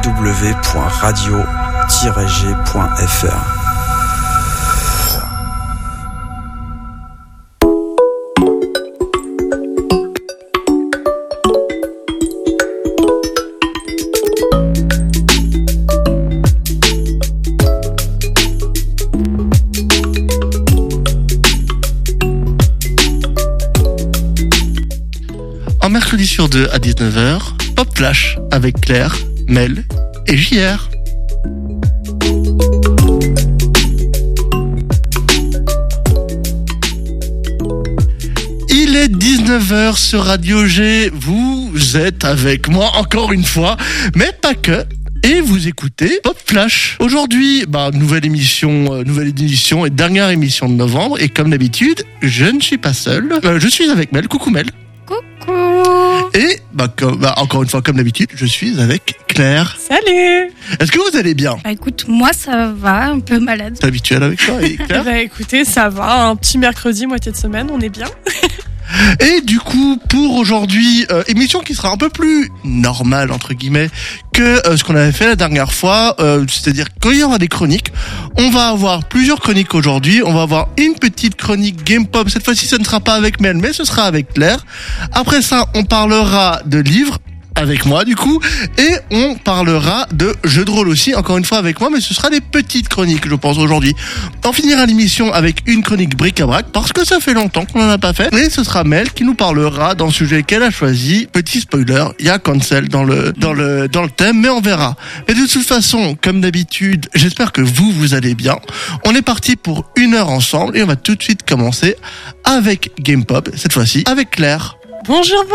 www.radio-g.fr. Un mercredi sur deux à 19h, Pop Flash avec Claire, Mel et JR. Il est 19h sur Radio G, vous êtes avec moi encore une fois, mais pas que. Et vous écoutez Pop Flash. Aujourd'hui, nouvelle édition et dernière émission de novembre. Et comme d'habitude, je ne suis pas seul. Je suis avec Mel. Coucou Mel. Coucou. Et encore une fois, comme d'habitude, je suis avec Claire. Salut. Est-ce que vous allez bien ? Écoute, moi ça va, un peu malade. T'es habituelle avec toi, et Claire ? Écoutez, ça va, un petit mercredi, moitié de semaine, on est bien. Et du coup, pour aujourd'hui, émission qui sera un peu plus normale, entre guillemets, que ce qu'on avait fait la dernière fois, c'est-à-dire qu'il y aura des chroniques. On va avoir plusieurs chroniques aujourd'hui. On va avoir une petite chronique Game Pop. Cette fois-ci, ce ne sera pas avec Mel, mais ce sera avec Claire. Après ça, on parlera de livres. Avec moi du coup, et on parlera de jeux de rôle aussi, encore une fois avec moi, mais ce sera des petites chroniques je pense aujourd'hui. On finira l'émission avec une chronique bric-à-brac, parce que ça fait longtemps qu'on n'en a pas fait, et ce sera Mel qui nous parlera d'un sujet qu'elle a choisi. Petit spoiler, il y a cancel dans le thème, mais on verra. Et de toute façon, comme d'habitude, j'espère que vous allez bien. On est parti pour 1 heure ensemble, et on va tout de suite commencer avec Game Pop, cette fois-ci avec Claire. Bonjour.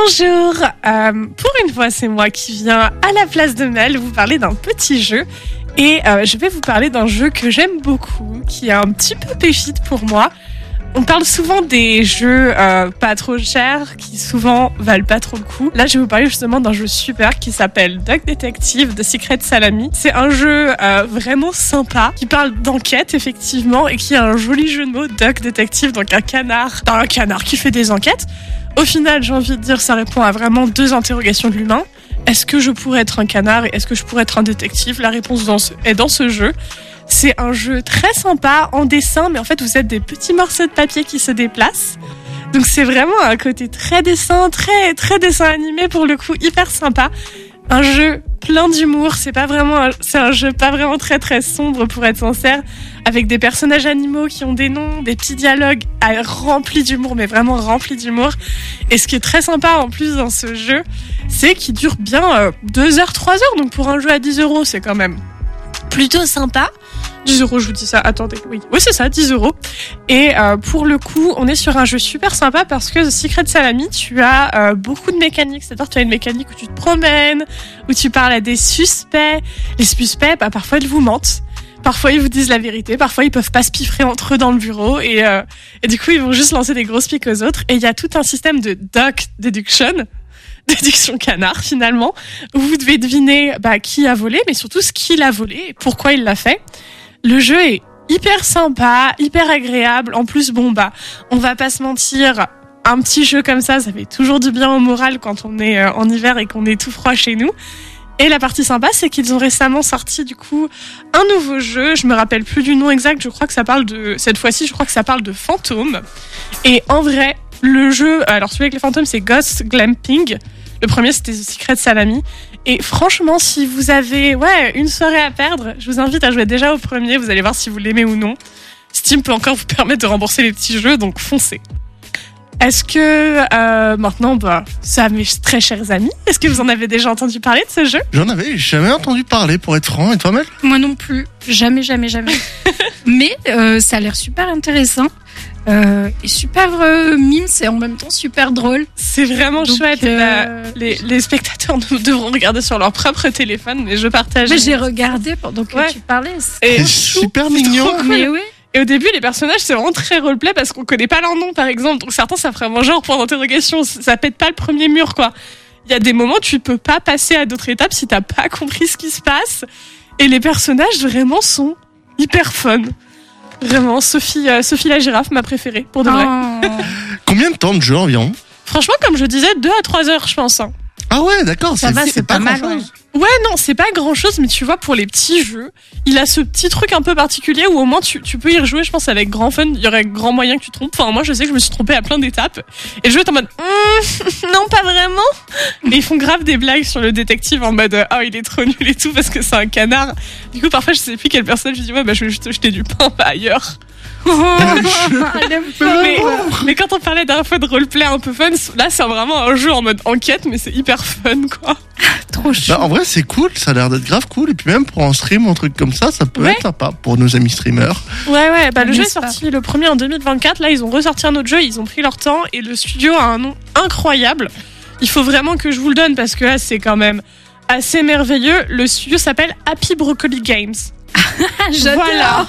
Pour une fois, c'est moi qui viens à la place de Mel vous parler d'un petit jeu. Et je vais vous parler d'un jeu que j'aime beaucoup, qui est un petit peu pépite pour moi. On parle souvent des jeux pas trop chers, qui souvent valent pas trop le coup. Là, je vais vous parler justement d'un jeu super qui s'appelle Duck Detective de Secret Salami. C'est un jeu vraiment sympa, qui parle d'enquête effectivement, et qui a un joli jeu de mots, Duck Detective, donc un canard qui fait des enquêtes. Au final, j'ai envie de dire, ça répond à vraiment 2 interrogations de l'humain. Est-ce que je pourrais être un canard et est-ce que je pourrais être un détective ? La réponse est dans ce jeu. C'est un jeu très sympa, en dessin, mais en fait, vous êtes des petits morceaux de papier qui se déplacent. Donc c'est vraiment un côté très dessin, très dessin animé pour le coup, hyper sympa. Un jeu plein d'humour, c'est un jeu pas vraiment très sombre pour être sincère, avec des personnages animaux qui ont des noms, des petits dialogues remplis d'humour, mais vraiment remplis d'humour. Et ce qui est très sympa en plus dans ce jeu, c'est qu'il dure bien 2 heures, 3 heures, donc pour un jeu à 10€, c'est quand même plutôt sympa. 10€, je vous dis ça, attendez, oui c'est ça, 10€. Et pour le coup, on est sur un jeu super sympa parce que Secret Salami, tu as beaucoup de mécaniques, c'est-à-dire tu as une mécanique où tu te promènes, où tu parles à des suspects. Les suspects, parfois ils vous mentent, parfois ils vous disent la vérité, parfois ils peuvent pas se piffrer entre eux dans le bureau, et du coup ils vont juste lancer des grosses piques aux autres. Et il y a tout un système de duck deduction, déduction canard finalement, où vous devez deviner qui a volé, mais surtout ce qu'il a volé et pourquoi il l'a fait. Le jeu est hyper sympa, hyper agréable. En plus, on va pas se mentir, un petit jeu comme ça fait toujours du bien au moral quand on est en hiver et qu'on est tout froid chez nous. Et la partie sympa, c'est qu'ils ont récemment sorti du coup un nouveau jeu. Je me rappelle plus du nom exact. Cette fois-ci, je crois que ça parle de fantômes. Et en vrai, le jeu, alors celui avec les fantômes, c'est Ghost Glamping. Le premier, c'était Secret Salami. Et franchement, si vous avez une soirée à perdre, je vous invite à jouer déjà au premier. Vous allez voir si vous l'aimez ou non. Steam peut encore vous permettre de rembourser les petits jeux, donc foncez. Est-ce que maintenant, ça, mes très chers amis, est-ce que vous en avez déjà entendu parler de ce jeu ? J'en avais jamais entendu parler, pour être franc. Et toi, Mel ? Moi non plus, jamais. Mais ça a l'air super intéressant. Et super mime, c'est en même temps super drôle. C'est vraiment chouette. Les spectateurs devront regarder sur leur propre téléphone, mais je partage. Mais j'ai regardé pendant que tu parlais. C'est super mignon. Cool. Mais oui. Et au début, les personnages, c'est vraiment très roleplay parce qu'on connaît pas leur nom, par exemple. Donc certains, ça ferait vraiment genre point d'interrogation. Ça pète pas le premier mur, quoi. Il y a des moments où tu peux pas passer à d'autres étapes si t'as pas compris ce qui se passe. Et les personnages, vraiment, sont hyper fun. Vraiment, Sophie la girafe, ma préférée, pour de vrai. Combien de temps de jeu environ ? Franchement, comme je disais, 2 à 3 heures, je pense. Ah ouais, d'accord. Ça va, c'est pas mal. Ouais. Ouais, non, c'est pas grand chose, mais tu vois, pour les petits jeux, il a ce petit truc un peu particulier où au moins tu peux y rejouer, je pense, avec grand fun. Il y aurait grand moyen que tu te trompes. Enfin, moi, je sais que je me suis trompée à plein d'étapes. Et le jeu est en mode, non, pas vraiment. Mais ils font grave des blagues sur le détective en mode, oh, il est trop nul et tout parce que c'est un canard. Du coup, parfois, je sais plus quelle personne, je dis, ouais, bah, je vais juste te jeter du pain ailleurs. Mais quand on parlait la dernière fois de roleplay un peu fun, là, c'est vraiment un jeu en mode enquête, mais c'est hyper fun, quoi. Trop chou. Bah, en vrai, c'est cool, ça a l'air d'être grave cool. Et puis même pour un stream ou un truc comme ça peut être sympa pour nos amis streamers. Ouais, bah le jeu est sorti le premier en 2024. Là, ils ont ressorti un autre jeu, ils ont pris leur temps et le studio a un nom incroyable. Il faut vraiment que je vous le donne parce que là, c'est quand même assez merveilleux. Le studio s'appelle Happy Broccoli Games. J'adore. Voilà.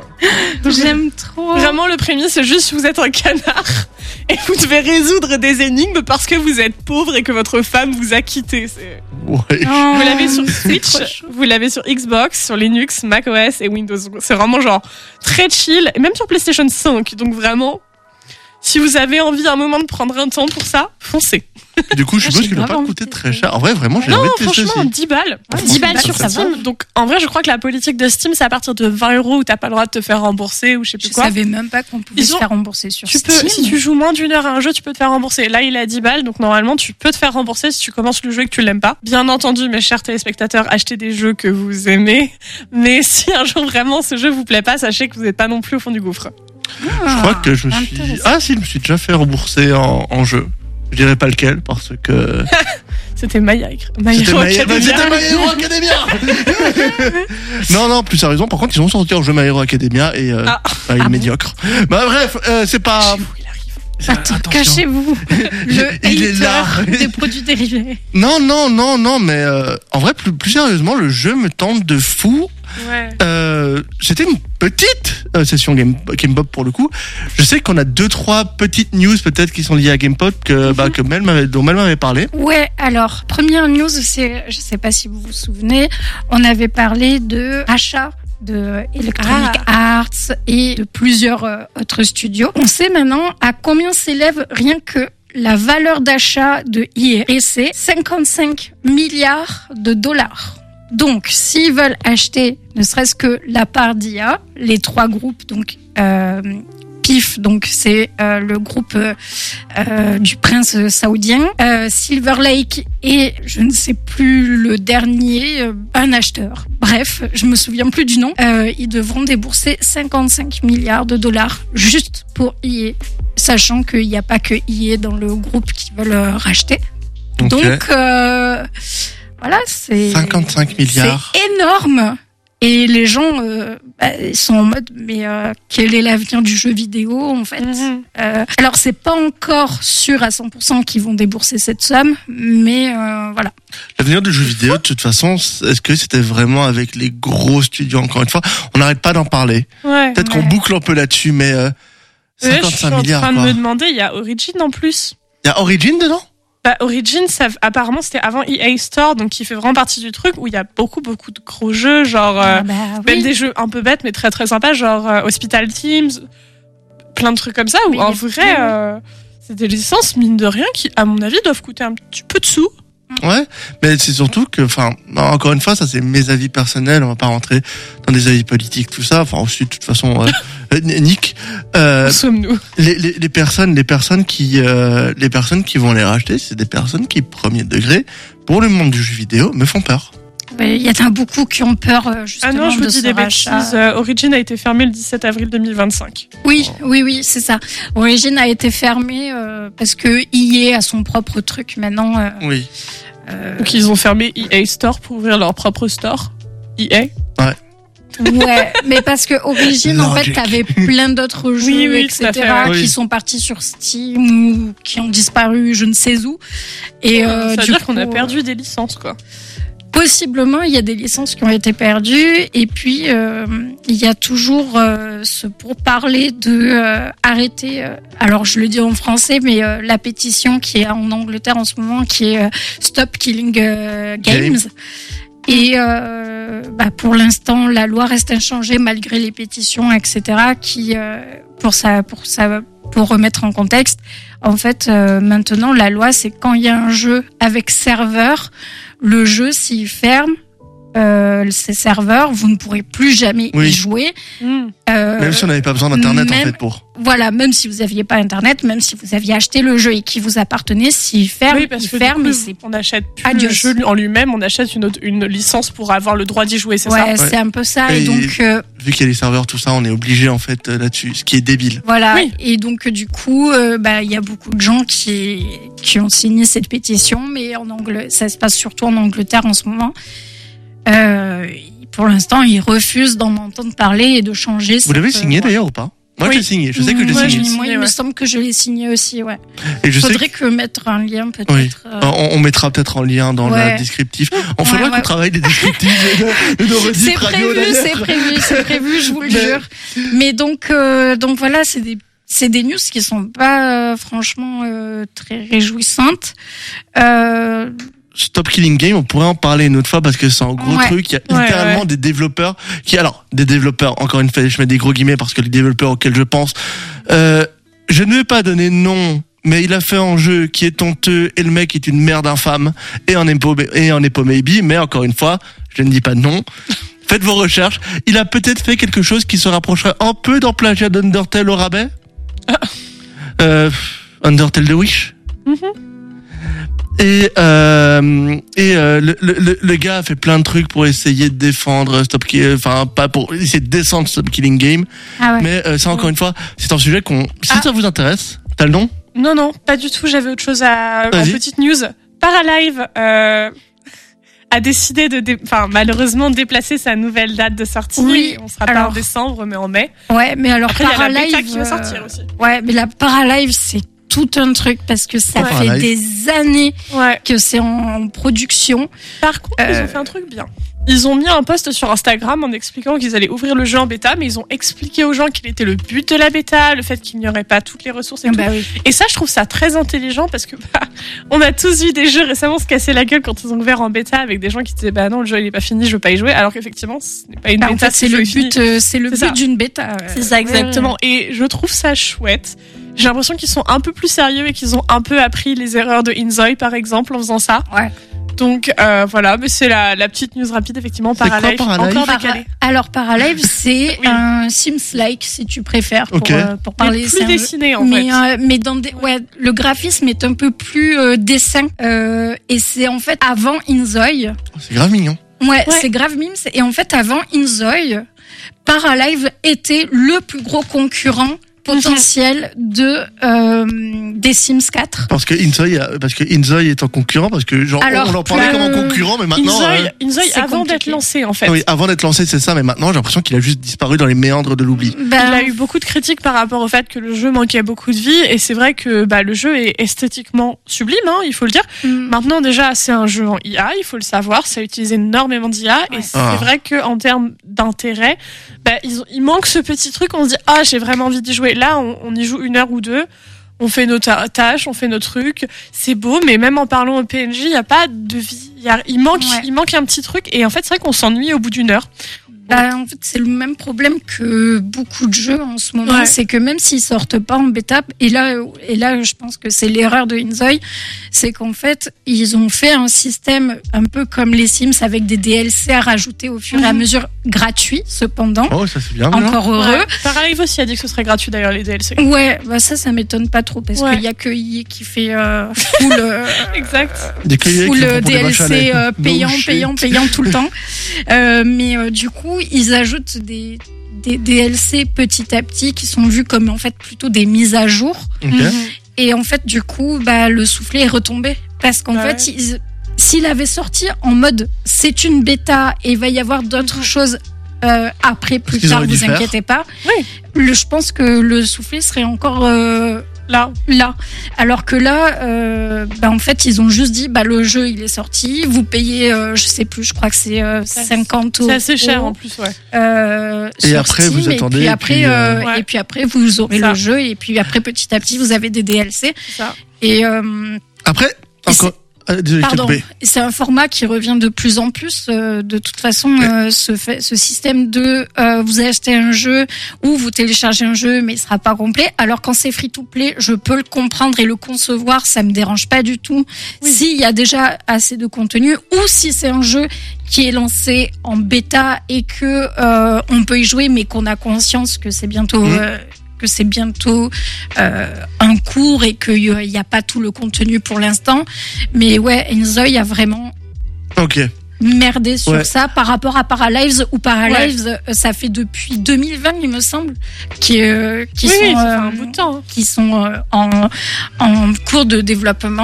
J'aime trop. Vraiment, le prémisse, c'est juste vous êtes un canard et vous devez résoudre des énigmes parce que vous êtes pauvre et que votre femme vous a quitté. Ouais. Vous l'avez sur Switch, vous l'avez sur Xbox, sur Linux, macOS et Windows. C'est vraiment genre très chill, et même sur PlayStation 5. Donc vraiment, si vous avez envie un moment de prendre un temps pour ça, foncez. Du coup, je suppose qu'il ne va pas coûter très cher. En vrai, vraiment, j'ai envie de tester franchement, aussi. 10 balles. Ouais, 10 balles ça sur va. Steam. Donc, en vrai, je crois que la politique de Steam, c'est à partir de 20 € où t'as pas le droit de te faire rembourser ou je sais plus Je quoi. savais même pas qu'on pouvait se faire rembourser sur Steam. Si tu joues moins d'1 heure à un jeu, tu peux te faire rembourser. Là, il est à 10 balles, donc normalement, tu peux te faire rembourser si tu commences le jeu et que tu l'aimes pas. Bien entendu, mes chers téléspectateurs, achetez des jeux que vous aimez. Mais si un jour vraiment ce jeu vous plaît pas, sachez que vous n'êtes pas non plus au fond du gouffre. Je crois que je me suis... je me suis déjà fait rembourser en jeu. Je dirais pas lequel parce que... C'était My C'était My Hero Academia. Non, plus sérieusement, par contre, ils ont sorti un jeu My Hero Academia et il est médiocre. Bah bref, c'est pas... Attends, cachez-vous. Il est là. Des produits dérivés. Non, mais en vrai, plus sérieusement, le jeu me tente de fou. Ouais. C'était une petite session GamePop pour le coup. Je sais qu'on a 2-3 petites news peut-être qui sont liées à GamePop dont Mel m'avait parlé. Ouais, alors première news, c'est, je sais pas si vous vous souvenez, on avait parlé de achat de Electronic Arts et de plusieurs autres studios. On sait maintenant à combien s'élève rien que la valeur d'achat de EA, et c'est 55 milliards de dollars. Donc, s'ils veulent acheter, ne serait-ce que la part d'IA, les 3 groupes, donc PIF, donc c'est le groupe du prince saoudien, Silver Lake et je ne sais plus le dernier, un acheteur. Bref, je me souviens plus du nom. Ils devront débourser 55 milliards de dollars juste pour EA, sachant qu'il n'y a pas que EA dans le groupe qui veulent racheter. Okay. Donc voilà, c'est 55 milliards. C'est énorme. Et les gens ils sont en mode mais quel est l'avenir du jeu vidéo en fait. Alors c'est pas encore sûr à 100% qu'ils vont débourser cette somme, mais voilà. L'avenir du jeu vidéo, de toute façon, est-ce que c'était vraiment avec les gros studios? Encore une fois, on n'arrête pas d'en parler. Ouais. Peut-être qu'on boucle un peu là-dessus, mais 55 milliards. Je suis en train quoi. de me demander, il y a Origin en plus. Il y a Origin dedans? Bah, Origin, apparemment, c'était avant EA Store, donc qui fait vraiment partie du truc où il y a beaucoup de gros jeux, genre, même des jeux un peu bêtes, mais très très sympas, genre Hospital Teams, plein de trucs comme ça, où en vrai, c'est des licences, mine de rien, qui, à mon avis, doivent coûter un petit peu de sous. Ouais, mais c'est surtout que, encore une fois, ça c'est mes avis personnels, on va pas rentrer dans des avis politiques, tout ça, ensuite, de toute façon, Nick, sommes-nous? Les personnes qui vont les racheter, c'est des personnes qui, premier degré, pour le monde du jeu vidéo, me font peur. Il y en a beaucoup qui ont peur, justement. Ah non, je vous dis des rachat. bêtises. Origin a été fermé le 17 avril 2025. Oui, c'est ça. Origin a été fermé parce que EA a son propre truc maintenant. Oui. Donc ils ont fermé EA Store pour ouvrir leur propre store. EA. Ouais, mais parce que Origin, en fait, t'avais plein d'autres jeux, etc., qui sont partis sur Steam ou qui ont disparu, je ne sais où. Et ça veut dire qu'on a perdu des licences, quoi. Possiblement, il y a des licences qui ont été perdues, et puis il y a toujours ce pourparler de arrêter. Alors je le dis en français, mais la pétition qui est en Angleterre en ce moment, qui est Stop Killing Games. Et pour l'instant, la loi reste inchangée malgré les pétitions, etc. Qui pour pour remettre en contexte, en fait, maintenant, la loi, c'est quand il y a un jeu avec serveur, le jeu, s'il ferme, ces serveurs, vous ne pourrez plus jamais y jouer. Même si on n'avait pas besoin d'internet en fait pour. Voilà, même si vous n'aviez pas internet, même si vous aviez acheté le jeu et qui vous appartenait, s'il ferme, parce il que ferme. Du coup, on n'achète plus le jeu en lui-même, on achète une licence pour avoir le droit d'y jouer, c'est ça? Ouais, c'est un peu ça. Et donc, vu qu'il y a les serveurs, tout ça, on est obligé en fait là-dessus, ce qui est débile. Voilà. Oui. Et donc du coup, il y a beaucoup de gens qui ont signé cette pétition, mais ça se passe surtout en Angleterre en ce moment. Pour l'instant, ils refusent d'en entendre parler et de changer. Vous l'avez signé d'ailleurs ou pas? Moi, j'ai signé. Je sais que j'ai signé. Moi, il me semble que je l'ai signé aussi, ouais. Et faudrait que mettre un lien peut-être. Oui. On mettra peut-être un lien dans le descriptif. On faudra qu'on travaille des descriptifs de nos redites radio. C'est prévu, je vous le jure. Mais donc voilà, c'est des news qui sont pas franchement très réjouissantes. Stop Killing Game, on pourrait en parler une autre fois parce que c'est un gros truc. Il y a littéralement des développeurs encore une fois, je mets des gros guillemets parce que les développeurs auxquels je pense, je ne vais pas donner de nom, mais il a fait un jeu qui est honteux et le mec est une merde infâme et en Epo Maybe, mais encore une fois, je ne dis pas de nom. Faites vos recherches. Il a peut-être fait quelque chose qui se rapprocherait un peu d'un plagiat d'Undertale au rabais. Undertale de Wish. Et le gars a fait plein de trucs pour essayer de défendre essayer de descendre Stop Killing Game. Mais ça encore une fois, c'est un sujet si ça vous intéresse, t'as le nom? Non, pas du tout. J'avais autre chose en petite news. Paralive a décidé malheureusement de déplacer sa nouvelle date de sortie. Oui. On sera pas en décembre, mais en mai. Ouais, mais alors après, Paralive, il y a la bêta qui va sortir aussi. Ouais, mais la Paralive, c'est tout un truc parce que ça fait des années que c'est en production. Par contre, ils ont fait un truc bien. Ils ont mis un post sur Instagram en expliquant qu'ils allaient ouvrir le jeu en bêta, mais ils ont expliqué aux gens quel était le but de la bêta, le fait qu'il n'y aurait pas toutes les ressources et tout. Oui. Et ça, je trouve ça très intelligent parce que on a tous vu des jeux récemment se casser la gueule quand ils ont ouvert en bêta avec des gens qui disaient non, le jeu il est pas fini, je veux pas y jouer, alors qu'effectivement ce n'est pas une bêta. En fait, c'est le but d'une bêta. C'est ça exactement. Et je trouve ça chouette. J'ai l'impression qu'ils sont un peu plus sérieux et qu'ils ont un peu appris les erreurs de Inzoi, par exemple, en faisant ça. Ouais. Donc voilà, mais c'est la petite news rapide, effectivement. Paralive, encore décalé. Alors Paralive, c'est un Sims-like, si tu préfères, pour parler. C'est plus dessiné en fait. Mais le graphisme est un peu plus dessin. Et c'est en fait avant Inzoi. C'est grave mignon. Ouais, c'est grave mime. Et en fait, avant Inzoi, Paralive était le plus gros concurrent potentiel des Sims 4. Parce que Inzoi est en concurrent, parce que on en parlait comme un concurrent, mais maintenant Inzoi avant d'être lancé en fait. Oui, avant d'être lancé, c'est ça, mais maintenant j'ai l'impression qu'il a juste disparu dans les méandres de l'oubli. Il a eu beaucoup de critiques par rapport au fait que le jeu manquait beaucoup de vie, et c'est vrai que le jeu est esthétiquement sublime, il faut le dire. Maintenant déjà c'est un jeu en IA, il faut le savoir, ça utilise énormément d'IA, et c'est vrai que en termes d'intérêt, il manque ce petit truc, on se dit j'ai vraiment envie d'y jouer. Là, on y joue 1 heure ou 2, on fait nos tâches, on fait nos trucs, c'est beau, mais même en parlant au PNJ, il n'y a pas de vie. Il manque un petit truc, et en fait, c'est vrai qu'on s'ennuie au bout d'1 heure. En fait, c'est le même problème que beaucoup de jeux en ce moment, c'est que même s'ils sortent pas en bêta, et là, je pense que c'est l'erreur de Inzoi, c'est qu'en fait, ils ont fait un système un peu comme les Sims avec des DLC à rajouter au fur et à mesure, gratuits cependant. Oh, ça c'est bien. Encore heureux. Paralive aussi a dit que ce serait gratuit d'ailleurs les DLC. Ouais, ça m'étonne pas trop parce qu'il y a que EA qui fait full DLC payant tout le temps. Mais du coup, ils ajoutent des DLC petit à petit qui sont vus comme en fait plutôt des mises à jour. Et en fait, du coup, le soufflet est retombé parce qu'en fait, s'il avait sorti en mode c'est une bêta et il va y avoir d'autres choses après, plus tard, vous inquiétez pas. Je pense que le soufflet serait encore là. Alors que là, en fait, ils ont juste dit, le jeu, il est sorti, vous payez, je sais plus, je crois que c'est 50 €. C'est assez cher en plus, et après, Steam, vous attendez. Et puis après, vous aurez le jeu, et puis après, petit à petit, vous avez des DLC. Après, Désolé, Pardon, je t'ai coupé. c'est un format qui revient de plus en plus. De toute façon, ce système de vous achetez un jeu ou vous téléchargez un jeu, mais il sera pas complet. Alors quand c'est free-to-play, je peux le comprendre et le concevoir, ça me dérange pas du tout. Oui. S'il y a déjà assez de contenu ou si c'est un jeu qui est lancé en bêta et que on peut y jouer, mais qu'on a conscience que c'est bientôt un cours et qu'il n'y a pas tout le contenu pour l'instant. Mais ouais, Inzoi a vraiment merdé sur ça par rapport à Paralives, ou Paralives, ça fait depuis 2020, il me semble, qui sont un bout de temps. Qui sont en cours de développement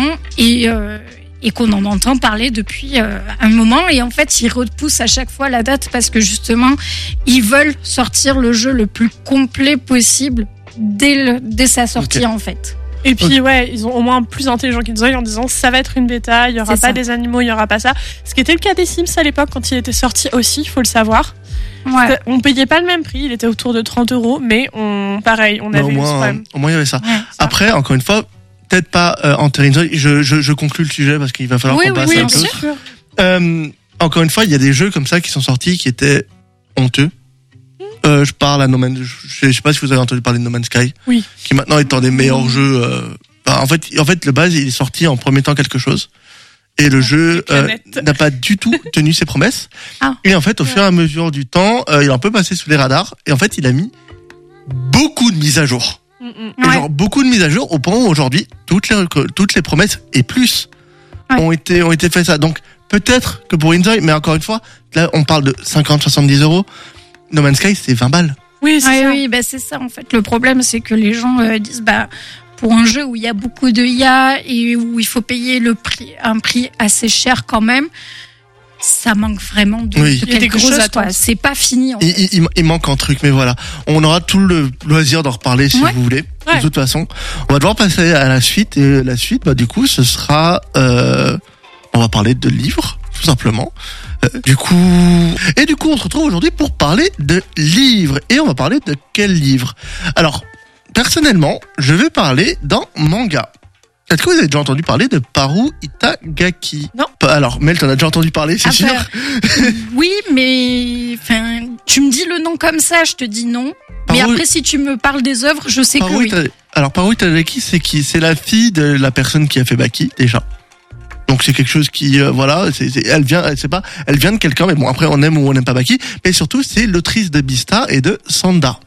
et qu'on en entend parler depuis un moment. Et en fait, ils repoussent à chaque fois la date parce que justement, ils veulent sortir le jeu le plus complet possible dès sa sortie, en fait. Et puis, ils ont au moins plus intelligent qu'Inzoi en disant ça va être une bêta, il n'y aura pas des animaux, il n'y aura pas ça. Ce qui était le cas des Sims à l'époque quand il était sorti aussi, il faut le savoir. Ouais. On payait pas le même prix, il était autour de 30 €, mais on avait eu ce problème. Au moins, il y avait ça. Après, encore une fois, peut-être pas enterrer Inzoi. Je conclue le sujet parce qu'il va falloir qu'on passe un peu. Encore une fois, il y a des jeux comme ça qui sont sortis qui étaient honteux. Je parle à No Man's, je sais pas si vous avez entendu parler de No Man's Sky, qui maintenant est un des meilleurs jeux. En fait, le base, il est sorti en promettant quelque chose, et le jeu n'a pas du tout tenu ses promesses. Et en fait, au fur et à mesure du temps, il a un peu passé sous les radars, et en fait, il a mis beaucoup de mises à jour. Genre beaucoup de mises à jour au point où aujourd'hui toutes les promesses et plus ont été faites ça. Donc peut-être que pour Inzoi, mais encore une fois, là on parle de 50-70 €. No Man's Sky, c'est 20 balles. Oui, c'est ça en fait. Le problème, c'est que les gens disent pour un jeu où il y a beaucoup de IA et où il faut payer un prix assez cher quand même, ça manque vraiment de quelque chose. C'est pas fini. En fait. Il manque un truc, mais voilà. On aura tout le loisir d'en reparler si vous voulez. De toute façon, on va devoir passer à la suite, et la suite, du coup, ce sera, on va parler de livres, tout simplement. Du coup, on se retrouve aujourd'hui pour parler de livres. Et on va parler de quel livre? Alors, personnellement, je vais parler d'un manga. Est-ce que vous avez déjà entendu parler de Paru Itagaki? Non. Alors, Mel, t'en as déjà entendu parler, c'est sûr? Oui, mais tu me dis le nom comme ça, je te dis non. Mais après, si tu me parles des œuvres, je sais que oui. Alors, Paru Itagaki, c'est qui? C'est la fille de la personne qui a fait Baki, déjà. Donc c'est quelque chose qui elle vient de quelqu'un, mais bon, après on aime ou on n'aime pas Baki, mais surtout c'est l'autrice de Beastars et de Sanda.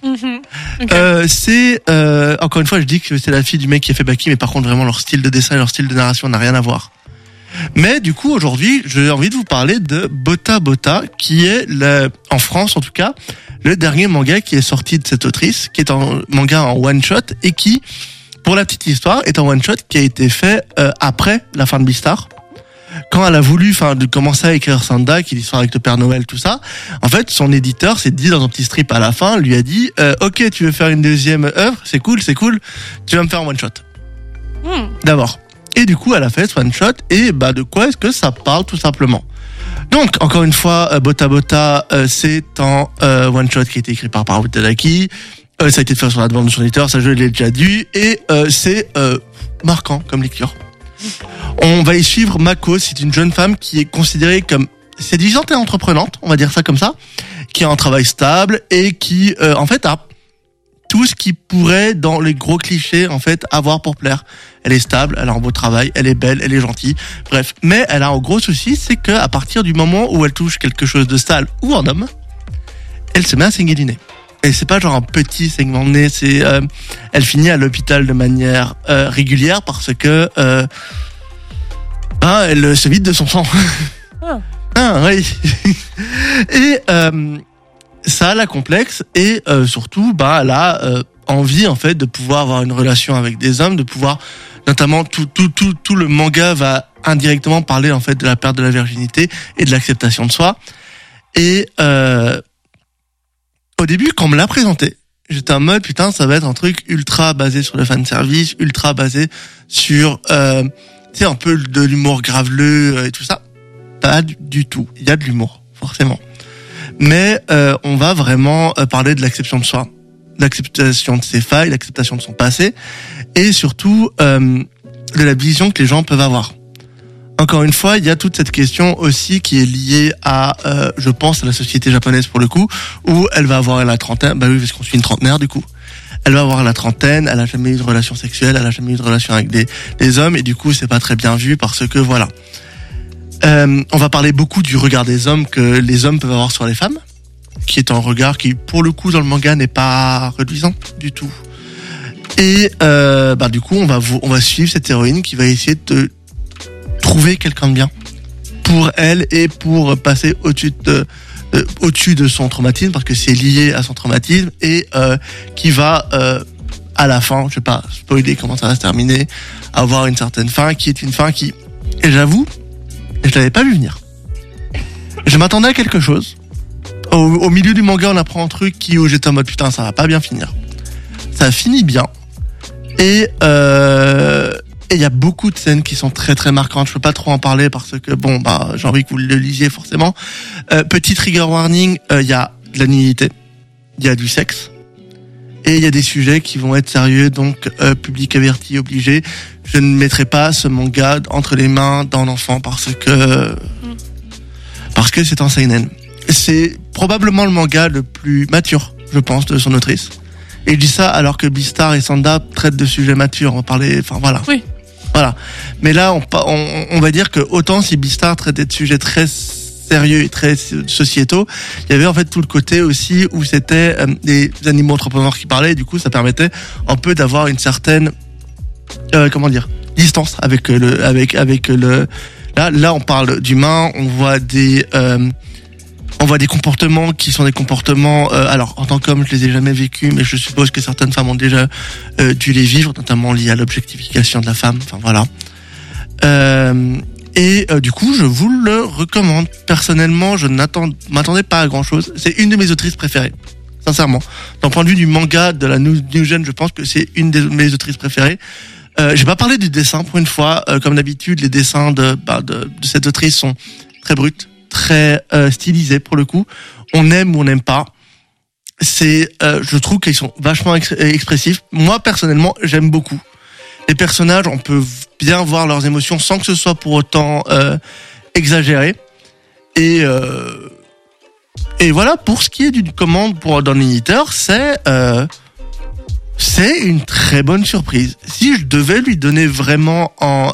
C'est encore une fois, je dis que c'est la fille du mec qui a fait Baki, mais par contre vraiment leur style de dessin et leur style de narration n'a rien à voir. Mais du coup aujourd'hui, j'ai envie de vous parler de Bota Bota, qui est en France en tout cas le dernier manga qui est sorti de cette autrice, qui est un manga en one shot et qui, pour la petite histoire, est un one-shot qui a été fait après la fin de Beastars. Quand elle a voulu commencer à écrire Sanda, qui est l'histoire avec le Père Noël, tout ça, en fait, son éditeur s'est dit dans un petit strip à la fin, lui a dit ok, tu veux faire une deuxième œuvre, c'est cool, tu vas me faire un one-shot. D'abord. Et du coup, elle a fait ce one-shot, et de quoi est-ce que ça parle, tout simplement? Donc, encore une fois, Bota Bota, c'est un one-shot qui a été écrit par Paru Itagaki. Ça a été fait sur la demande de son éditeur, ça je l'ai déjà dit, et c'est marquant comme lecture. On va y suivre Mako, c'est une jeune femme qui est considérée comme séduisante et entreprenante, on va dire ça comme ça, qui a un travail stable et qui en fait a tout ce qui pourrait dans les gros clichés en fait avoir pour plaire. Elle est stable, elle a un beau travail, elle est belle, elle est gentille, bref. Mais elle a un gros souci, c'est que à partir du moment où elle touche quelque chose de sale ou un homme, elle se met à saigner du nez. Et c'est pas genre un petit saignement de nez, c'est elle finit à l'hôpital de manière régulière parce que elle se vide de son sang. Oui. Et ça la complexe et surtout elle a envie en fait de pouvoir avoir une relation avec des hommes, de pouvoir notamment tout le manga va indirectement parler en fait de la perte de la virginité et de l'acceptation de soi. Et au début, quand on me l'a présenté, j'étais en mode, putain, ça va être un truc ultra basé sur le fanservice, ultra basé sur, un peu de l'humour graveleux et tout ça. Pas du tout. Il y a de l'humour, forcément. Mais, on va vraiment parler de l'acceptation de soi, l'acceptation de ses failles, l'acceptation de son passé, et surtout, de la vision que les gens peuvent avoir. encore une fois, il y a toute cette question aussi qui est liée à, je pense, à la société japonaise pour le coup, où elle va avoir la trentaine, bah oui, parce qu'on suit une trentenaire du coup. Elle va avoir la trentaine, elle a jamais eu de relation sexuelle, elle a jamais eu de relation avec des hommes, et du coup, c'est pas très bien vu parce que voilà. On va parler beaucoup du regard des hommes que les hommes peuvent avoir sur les femmes, qui est un regard qui, pour le coup, dans le manga, n'est pas reluisant du tout. Et du coup, on va suivre cette héroïne qui va essayer de trouver quelqu'un de bien pour elle et pour passer au-dessus de son traumatisme, parce que c'est lié à son traumatisme, et qui va à la fin, je vais pas spoiler comment ça va se terminer, avoir une certaine fin qui est une fin qui, et j'avoue, je l'avais pas vu venir. Je m'attendais à quelque chose. Au milieu du manga, on apprend un truc où j'étais en mode putain, ça va pas bien finir. Ça finit bien. Et il y a beaucoup de scènes qui sont très très marquantes. Je peux pas trop en parler parce que j'ai envie que vous le lisiez forcément. Petit trigger warning, il y a de la nudité, il y a du sexe, et il y a des sujets qui vont être sérieux, donc public averti obligé. Je ne mettrai pas ce manga entre les mains d'un enfant parce que c'est un seinen. C'est probablement le manga le plus mature, je pense, de son autrice. Et je dis ça alors que Beastar et Sanda traitent de sujets matures. On parlait, enfin voilà. Oui. Voilà. Mais là, on va dire que autant si Beastar traitait de sujets très sérieux et très sociétaux, il y avait en fait tout le côté aussi où c'était des animaux anthropomorphes qui parlaient. Et du coup, ça permettait un peu d'avoir une certaine distance avec le. Là, on parle d'humains. On voit des comportements qui sont des comportements. Alors, en tant qu'homme, je les ai jamais vécus, mais je suppose que certaines femmes ont déjà dû les vivre, notamment liés à l'objectification de la femme. Enfin voilà. Du coup, je vous le recommande. Personnellement, je m'attendais pas à grand chose. C'est une de mes autrices préférées, sincèrement. D'un point de vue du manga de la New Gen, je pense que c'est une de mes autrices préférées. J'ai pas parlé du dessin pour une fois. Comme d'habitude, les dessins de cette autrice sont très bruts, très stylisés pour le coup. On aime ou on n'aime pas. Je trouve qu'ils sont vachement expressifs. Moi, personnellement, j'aime beaucoup. Les personnages, on peut bien voir leurs émotions sans que ce soit pour autant exagéré. Et voilà, pour ce qui est d'une commande dans l'éditeur, c'est une très bonne surprise. Si je devais lui donner vraiment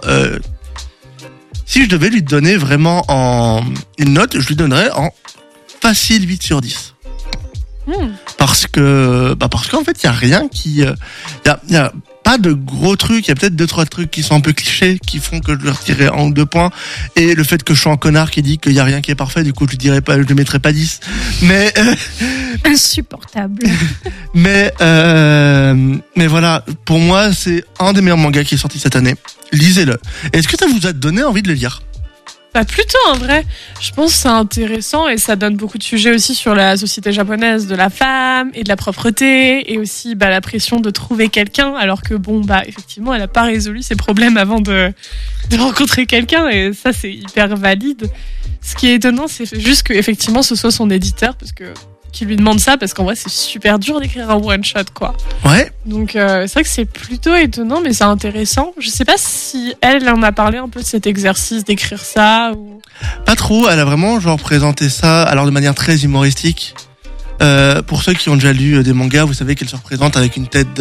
une note, je lui donnerais en facile 8 sur 10. Parce qu'en fait, il y a rien qui y a pas de gros trucs, il y a peut-être 2-3 trucs qui sont un peu clichés qui font que je lui retirerais 1 ou 2 points, et le fait que je sois un connard qui dit qu'il y a rien qui est parfait, du coup je lui mettrais pas 10. Mais insupportable. mais voilà, pour moi, c'est un des meilleurs mangas qui est sorti cette année. Lisez-le. Est-ce que ça vous a donné envie de le lire ? Bah plutôt en vrai, je pense que c'est intéressant et ça donne beaucoup de sujets aussi sur la société japonaise de la femme et de la propreté, et aussi la pression de trouver quelqu'un, alors que effectivement elle a pas résolu ses problèmes avant de rencontrer quelqu'un, et ça c'est hyper valide. Ce qui est étonnant, c'est juste que effectivement ce soit son éditeur qui lui demande ça, parce qu'en vrai c'est super dur d'écrire un one shot quoi. Ouais. Donc c'est vrai que c'est plutôt étonnant, mais c'est intéressant. Je sais pas si elle en a parlé un peu de cet exercice d'écrire ça ou... Pas trop, elle a vraiment présenté ça alors de manière très humoristique. Pour ceux qui ont déjà lu des mangas, vous savez qu'elle se représente avec une tête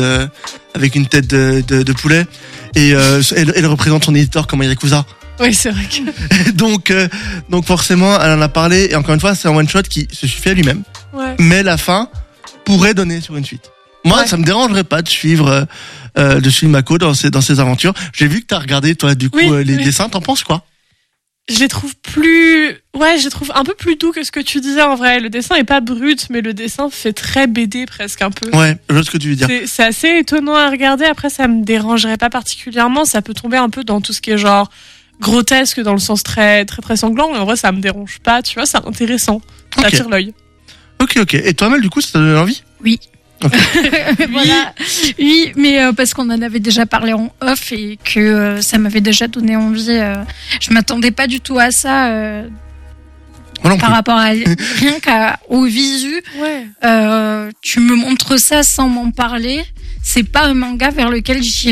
de poulet, et elle représente son éditeur comme un yakuza. Oui, c'est vrai que... donc forcément elle en a parlé, et encore une fois c'est un one shot qui se suffit à lui-même. Ouais. Mais la fin pourrait donner sur une suite. Moi, ça me dérangerait pas de suivre Mako dans ses aventures. J'ai vu que t'as regardé toi du coup les dessins. T'en penses quoi ? Je les trouve un peu plus doux que ce que tu disais en vrai. Le dessin est pas brut, mais le dessin fait très BD presque un peu. Ouais, je vois ce que tu veux dire. C'est assez étonnant à regarder. Après, ça me dérangerait pas particulièrement. Ça peut tomber un peu dans tout ce qui est genre grotesque dans le sens très très très sanglant. Mais en vrai, ça me dérange pas. Tu vois, c'est intéressant. Ça attire l'œil. Ok. Et toi, Mel, du coup, ça t'a donné envie ? Oui. Okay. Voilà. Oui, mais parce qu'on en avait déjà parlé en off et que ça m'avait déjà donné envie. Je m'attendais pas du tout à ça par rapport à rien qu'au visu. Ouais. Tu me montres ça sans m'en parler. C'est pas un manga vers lequel j'irai.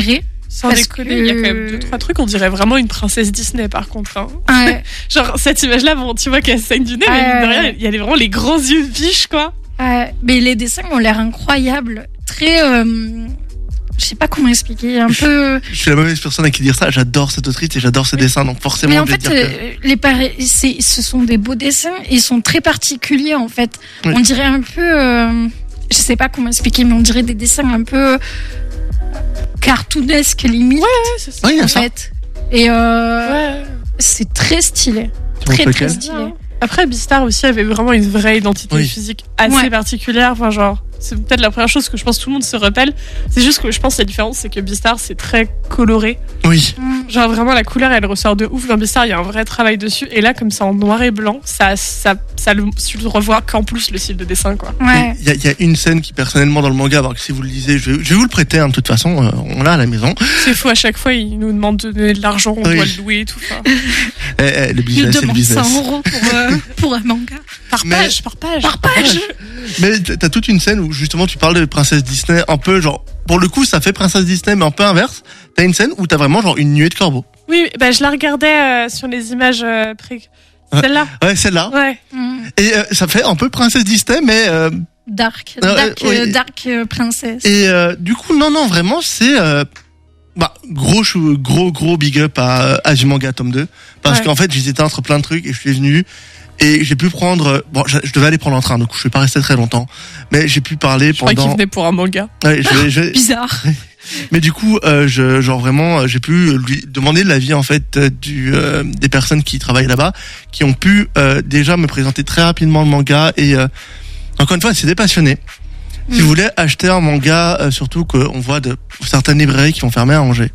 Sans déconner, il y a quand même 2-3 trucs, on dirait vraiment une princesse Disney par contre. Hein. Ouais. Genre cette image-là, bon, tu vois qu'elle saigne du nez, mais mine de rien, il y a vraiment les grands yeux biches, quoi. Mais les dessins ont l'air incroyables. Très... je sais pas comment expliquer, un peu... Je suis la mauvaise personne à qui dire ça, j'adore cette autrice et j'adore ses dessins, donc forcément... Mais en fait, ce sont des beaux dessins, ils sont très particuliers en fait. Oui. On dirait un peu... je sais pas comment expliquer, mais on dirait des dessins un peu... cartoonesques limite. Ouais, c'est ça. Oui, en fait. Et c'est très stylé. Très stylé. Après, Beastar aussi avait vraiment une vraie identité physique assez particulière. Enfin, genre, c'est peut-être la première chose que je pense que tout le monde se rappelle. C'est juste que je pense que la différence, c'est que Beastar, c'est très coloré. Oui. Genre, vraiment, la couleur, elle ressort de ouf. Dans Beastar, il y a un vrai travail dessus. Et là, comme ça, en noir et blanc, tu le revois qu'en plus le style de dessin, quoi. Ouais. Il y a une scène qui, personnellement, dans le manga, alors que si vous le lisez, je vais vous le prêter, hein, de toute façon, on l'a à la maison. C'est fou, à chaque fois, il nous demande de donner de l'argent, on doit le louer et tout. Le business, c'est le business. 100 € pour un manga. Par page. Mais t'as toute une scène où justement tu parles de princesse Disney, un peu genre, pour le coup ça fait princesse Disney mais un peu inverse. T'as une scène où t'as vraiment genre une nuée de corbeaux. Oui, bah je la regardais sur les images celle-là. Ouais, celle-là. Ouais. Et ça fait un peu princesse Disney mais dark princesse. Et du coup non vraiment c'est gros big up à Azumanga tome 2 parce qu'en fait j'hésitais entre plein de trucs et je suis venu et j'ai pu prendre je devais aller prendre un train donc je suis pas resté très longtemps mais j'ai pu parler pendant. Je crois qu'il venait pour un manga. Ouais, bizarre. Mais du coup j'ai pu lui demander l'avis en fait des personnes qui travaillent là-bas qui ont pu déjà me présenter très rapidement le manga et encore une fois c'est des passionnés. Si vous voulez acheter un manga, surtout qu'on voit de certaines librairies qui vont fermer à Angers,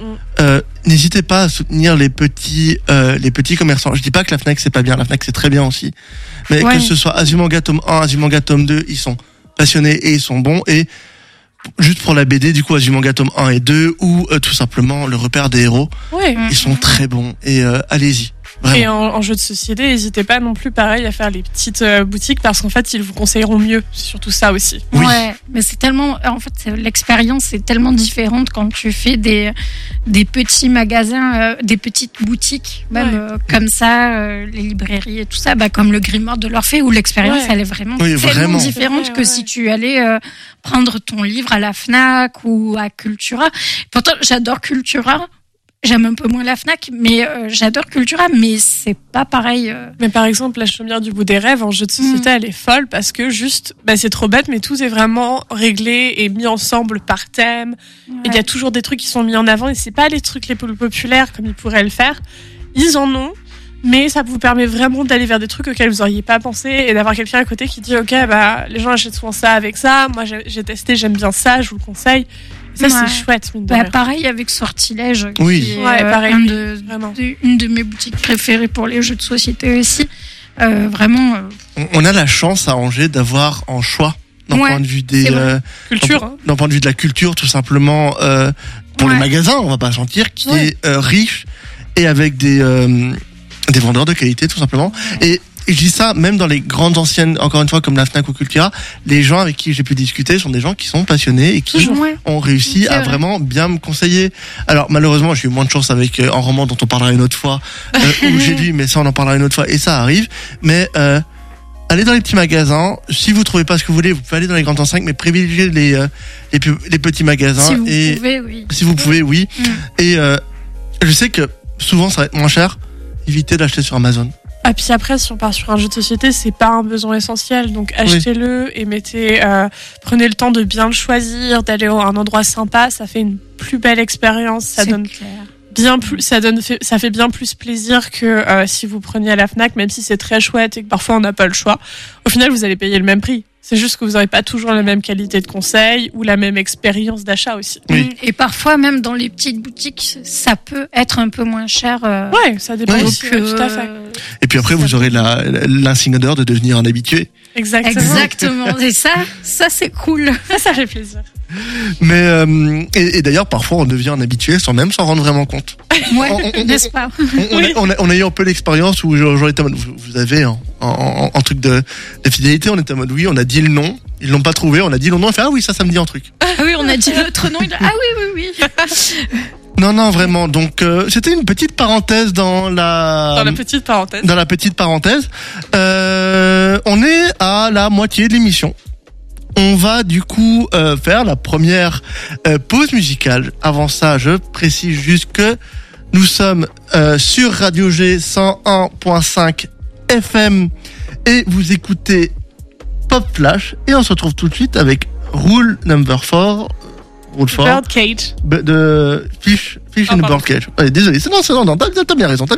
n'hésitez pas à soutenir les petits commerçants. Je dis pas que la Fnac c'est pas bien, la Fnac c'est très bien aussi, mais que ce soit Azumanga tome 1, Azumanga tome 2, ils sont passionnés et ils sont bons. Et juste pour la BD, du coup Azumanga tome 1 et 2 ou tout simplement le repère des héros, ils sont très bons et allez-y. Vraiment. Et en jeu de société, n'hésitez pas non plus pareil à faire les petites boutiques parce qu'en fait ils vous conseilleront mieux. C'est surtout ça aussi. Oui. Ouais, mais c'est tellement, en fait l'expérience est tellement différente quand tu fais des petits magasins, des petites boutiques, même comme ça, les librairies et tout ça, comme le Grimoire de l'Orphée où l'expérience elle est vraiment tellement différente que si tu allais prendre ton livre à la Fnac ou à Cultura. Pourtant j'adore Cultura. J'aime un peu moins la Fnac, mais j'adore Cultura, mais c'est pas pareil. Mais par exemple, la Chaumière du bout des rêves en jeu de société, elle est folle parce que juste, c'est trop bête, mais tout est vraiment réglé et mis ensemble par thème. Et il y a toujours des trucs qui sont mis en avant et c'est pas les trucs les plus populaires comme ils pourraient le faire. Ils en ont, mais ça vous permet vraiment d'aller vers des trucs auxquels vous auriez pas pensé et d'avoir quelqu'un à côté qui dit ok, les gens achètent souvent ça avec ça. Moi, j'ai testé, j'aime bien ça, je vous le conseille. Ça, c'est chouette, mine de rien. Pareil avec Sortilège. Oui. Pareil. Une de mes boutiques préférées pour les jeux de société aussi. Vraiment. On a la chance à Angers d'avoir un choix d'un point de vue des culture. D'un point de vue de la culture, tout simplement pour les magasins, on va pas se mentir, qui est riche et avec des vendeurs de qualité, tout simplement. Et je dis ça, même dans les grandes anciennes, encore une fois, comme la Fnac ou Cultura, les gens avec qui j'ai pu discuter sont des gens qui sont passionnés et qui ont réussi à vraiment bien me conseiller. Alors, malheureusement, j'ai eu moins de chance avec un roman dont on parlera une autre fois, où j'ai lu, mais ça, on en parlera une autre fois, et ça arrive. Mais, allez dans les petits magasins. Si vous trouvez pas ce que vous voulez, vous pouvez aller dans les grandes enseignes, mais privilégiez les petits magasins. Si vous pouvez, oui. Et, je sais que souvent, ça va être moins cher. Évitez d'acheter sur Amazon. Ah, puis après, si on part sur un jeu de société, c'est pas un besoin essentiel. Donc, achetez-le et prenez le temps de bien le choisir, d'aller à un endroit sympa. Ça fait une plus belle expérience. Ça fait bien plus plaisir que si vous preniez à la Fnac, même si c'est très chouette et que parfois on n'a pas le choix. Au final, vous allez payer le même prix. C'est juste que vous n'aurez pas toujours la même qualité de conseil ou la même expérience d'achat aussi. Oui. Et parfois, même dans les petites boutiques, ça peut être un peu moins cher. Ça dépend aussi, tout à fait. Et puis après, vous aurez l'insigne d'heure de devenir un habitué. Exactement. Et ça c'est cool. Ça fait plaisir. Mais et d'ailleurs, parfois, on devient un habitué sans même s'en rendre vraiment compte. N'est-ce pas? On a eu un peu l'expérience où j'aurais été en mode, vous avez un truc de fidélité, on était en mode oui, on a dit le nom Ils l'ont pas trouvé, on a dit le nom, il fait ah oui, ça me dit un truc. Ah oui, on a dit l'autre nom, il a... Ah oui. Non, vraiment. Donc, c'était une petite parenthèse dans la petite parenthèse. Dans la petite parenthèse. On est à la moitié de l'émission. On va du coup faire la première pause musicale. Avant ça, je précise juste que nous sommes sur Radio G 101.5 FM et vous écoutez Pop Flash et on se retrouve tout de suite avec Rule Number 4. Birdcage. De Fish in a Birdcage. Allez, désolé, non, t'as bien raison.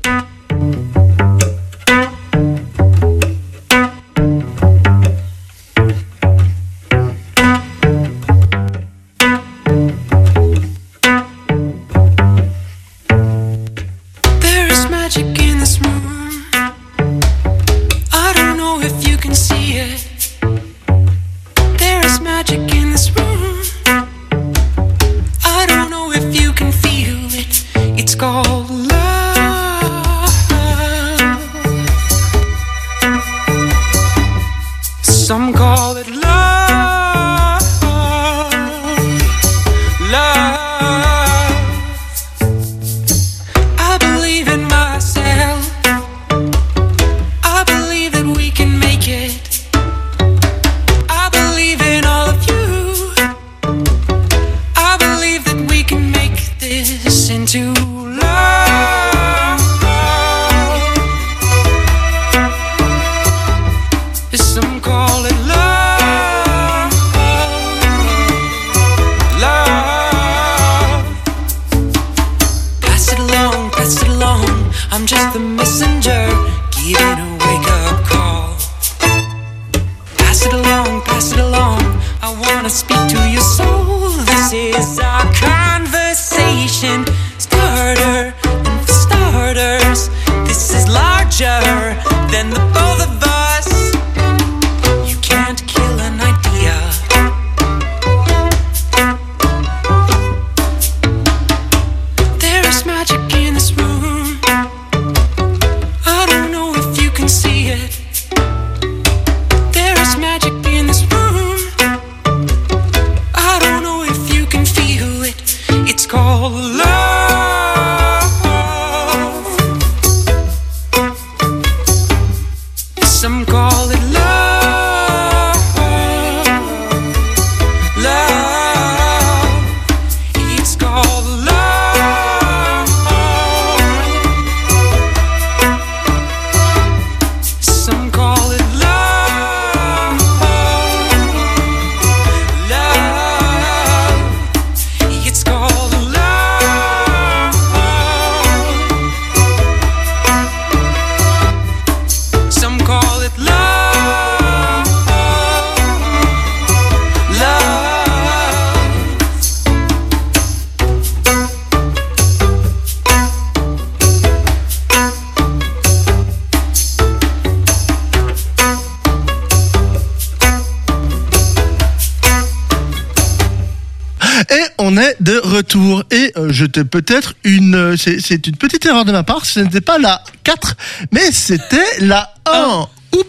De retour et j'étais peut-être c'est une petite erreur de ma part, ce n'était pas la 4 mais c'était la 1.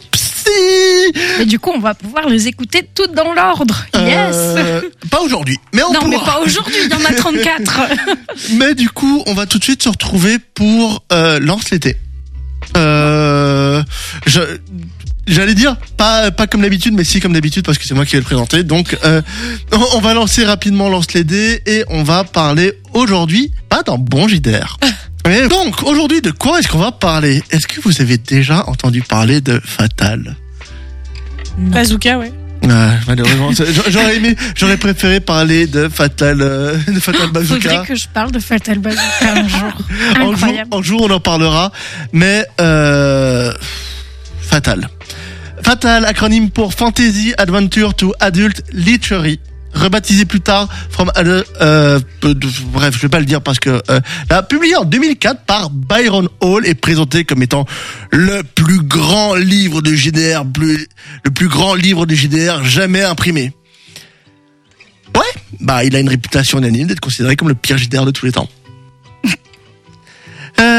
Oupsie. Mais du coup on va pouvoir les écouter toutes dans l'ordre. Yes. Pas aujourd'hui, mais on pourra. Non mais pas aujourd'hui, il y en a 34. Mais du coup on va tout de suite se retrouver pour Lance l'été. J'allais dire pas comme d'habitude, mais si comme d'habitude parce que c'est moi qui vais le présenter. Donc on va lancer rapidement Lance les dés et on va parler aujourd'hui pas d'un bon JDR. Et donc aujourd'hui de quoi est-ce qu'on va parler? Est-ce que vous avez déjà entendu parler de Fatal? Bazooka, ouais. Malheureusement, j'aurais préféré parler de Fatal Bazooka. Faudrait que je parle de Fatal Bazooka un jour. Incroyable. Un jour on en parlera, mais Fatal, acronyme pour Fantasy Adventure to Adult Literary, rebaptisé plus tard bref, je vais pas le dire parce que là, publié en 2004 par Byron Hall et présenté comme étant le plus grand livre de JDR, le plus grand livre de JDR jamais imprimé. Ouais, il a une réputation unanime d'être considéré comme le pire JDR de tous les temps.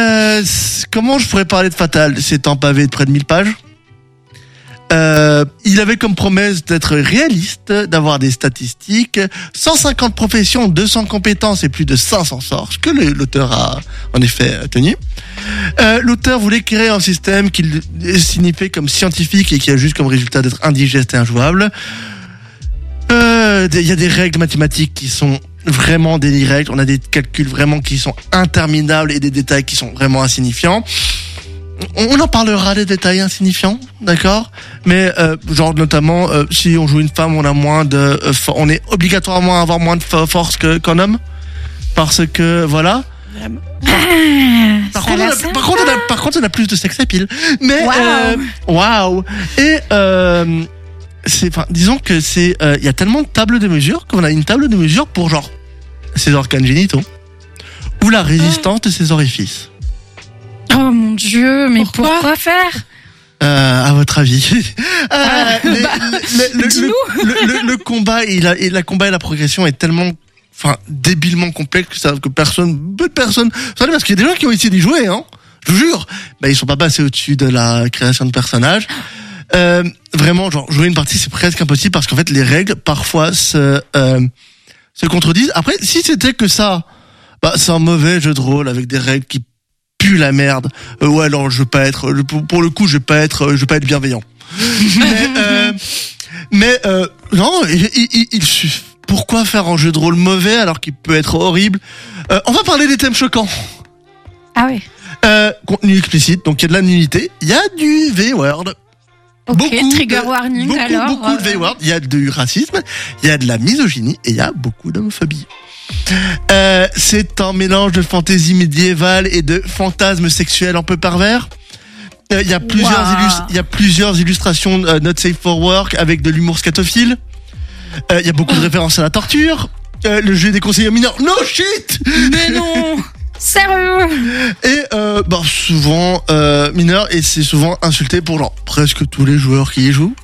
Comment je pourrais parler de Fatal? C'est un pavé de près de 1000 pages. Il il avait comme promesse d'être réaliste, d'avoir des statistiques, 150 professions, 200 compétences et plus de 500 sorts, ce que l'auteur a en effet tenu. L'auteur voulait créer un système qu'il signifie comme scientifique et qui a juste comme résultat d'être indigeste et injouable. Il y a des règles mathématiques qui sont vraiment délirantes, on a des calculs vraiment qui sont interminables et des détails qui sont vraiment insignifiants. On en parlera des détails insignifiants, d'accord, mais genre notamment si on joue une femme, on a moins de on est obligatoirement à avoir moins de force qu'un homme, parce que voilà. Par contre, on a plus de sex appeal. Mais waouh. Et disons que il y a tellement de tables de mesure qu'on a une table de mesure pour genre ses organes génitaux ou la résistance de ses orifices. Oh mon Dieu, mais pourquoi faire? À votre avis, le combat et la combat et la progression est tellement, débilement complexe que peu de personnes, parce qu'il y a des gens qui ont essayé d'y jouer, hein. Je vous jure, ils sont pas passés au-dessus de la création de personnages. Vraiment, genre jouer une partie c'est presque impossible parce qu'en fait les règles parfois se contredisent. Après, si c'était que ça, c'est un mauvais jeu de rôle avec des règles qui puent la merde. Ouais, non, je veux pas être, pour le coup, je veux pas être bienveillant. mais non, pourquoi faire un jeu de rôle mauvais alors qu'il peut être horrible? On va parler des thèmes choquants. Ah oui. Contenu explicite, donc il y a de la nudité, il y a du V-word. Ok, trigger warning alors. Beaucoup de V-word, il y a du racisme, il y a de la misogynie et il y a beaucoup d'homophobie. C'est un mélange de fantaisie médiévale et de fantasmes sexuels un peu pervers. Il y a plusieurs illustrations not safe for work avec de l'humour scatophile. Il y a beaucoup de références à la torture. Le jeu des conseillers mineurs. No shit! Mais non! Sérieux? Et souvent mineur, et c'est souvent insulté pour genre presque tous les joueurs qui y jouent.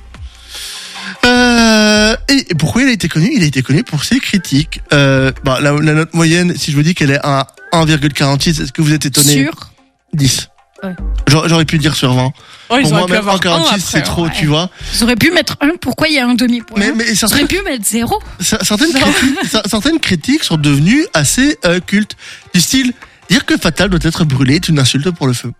Et pourquoi il a été connu? Il a été connu pour ses critiques. La note moyenne, si je vous dis qu'elle est à 1,46, est-ce que vous êtes étonné? Sur 10. Ouais. J'aurais pu dire sur 20. Oh, pour moi, même 1,46, c'est trop, tu vois. Ils auraient pu mettre 1, pourquoi il y a un demi-point? Mais ils auraient pu mettre 0. Certaines critiques sont devenues assez cultes. Du style, dire que Fatal doit être brûlé est une insulte pour le feu.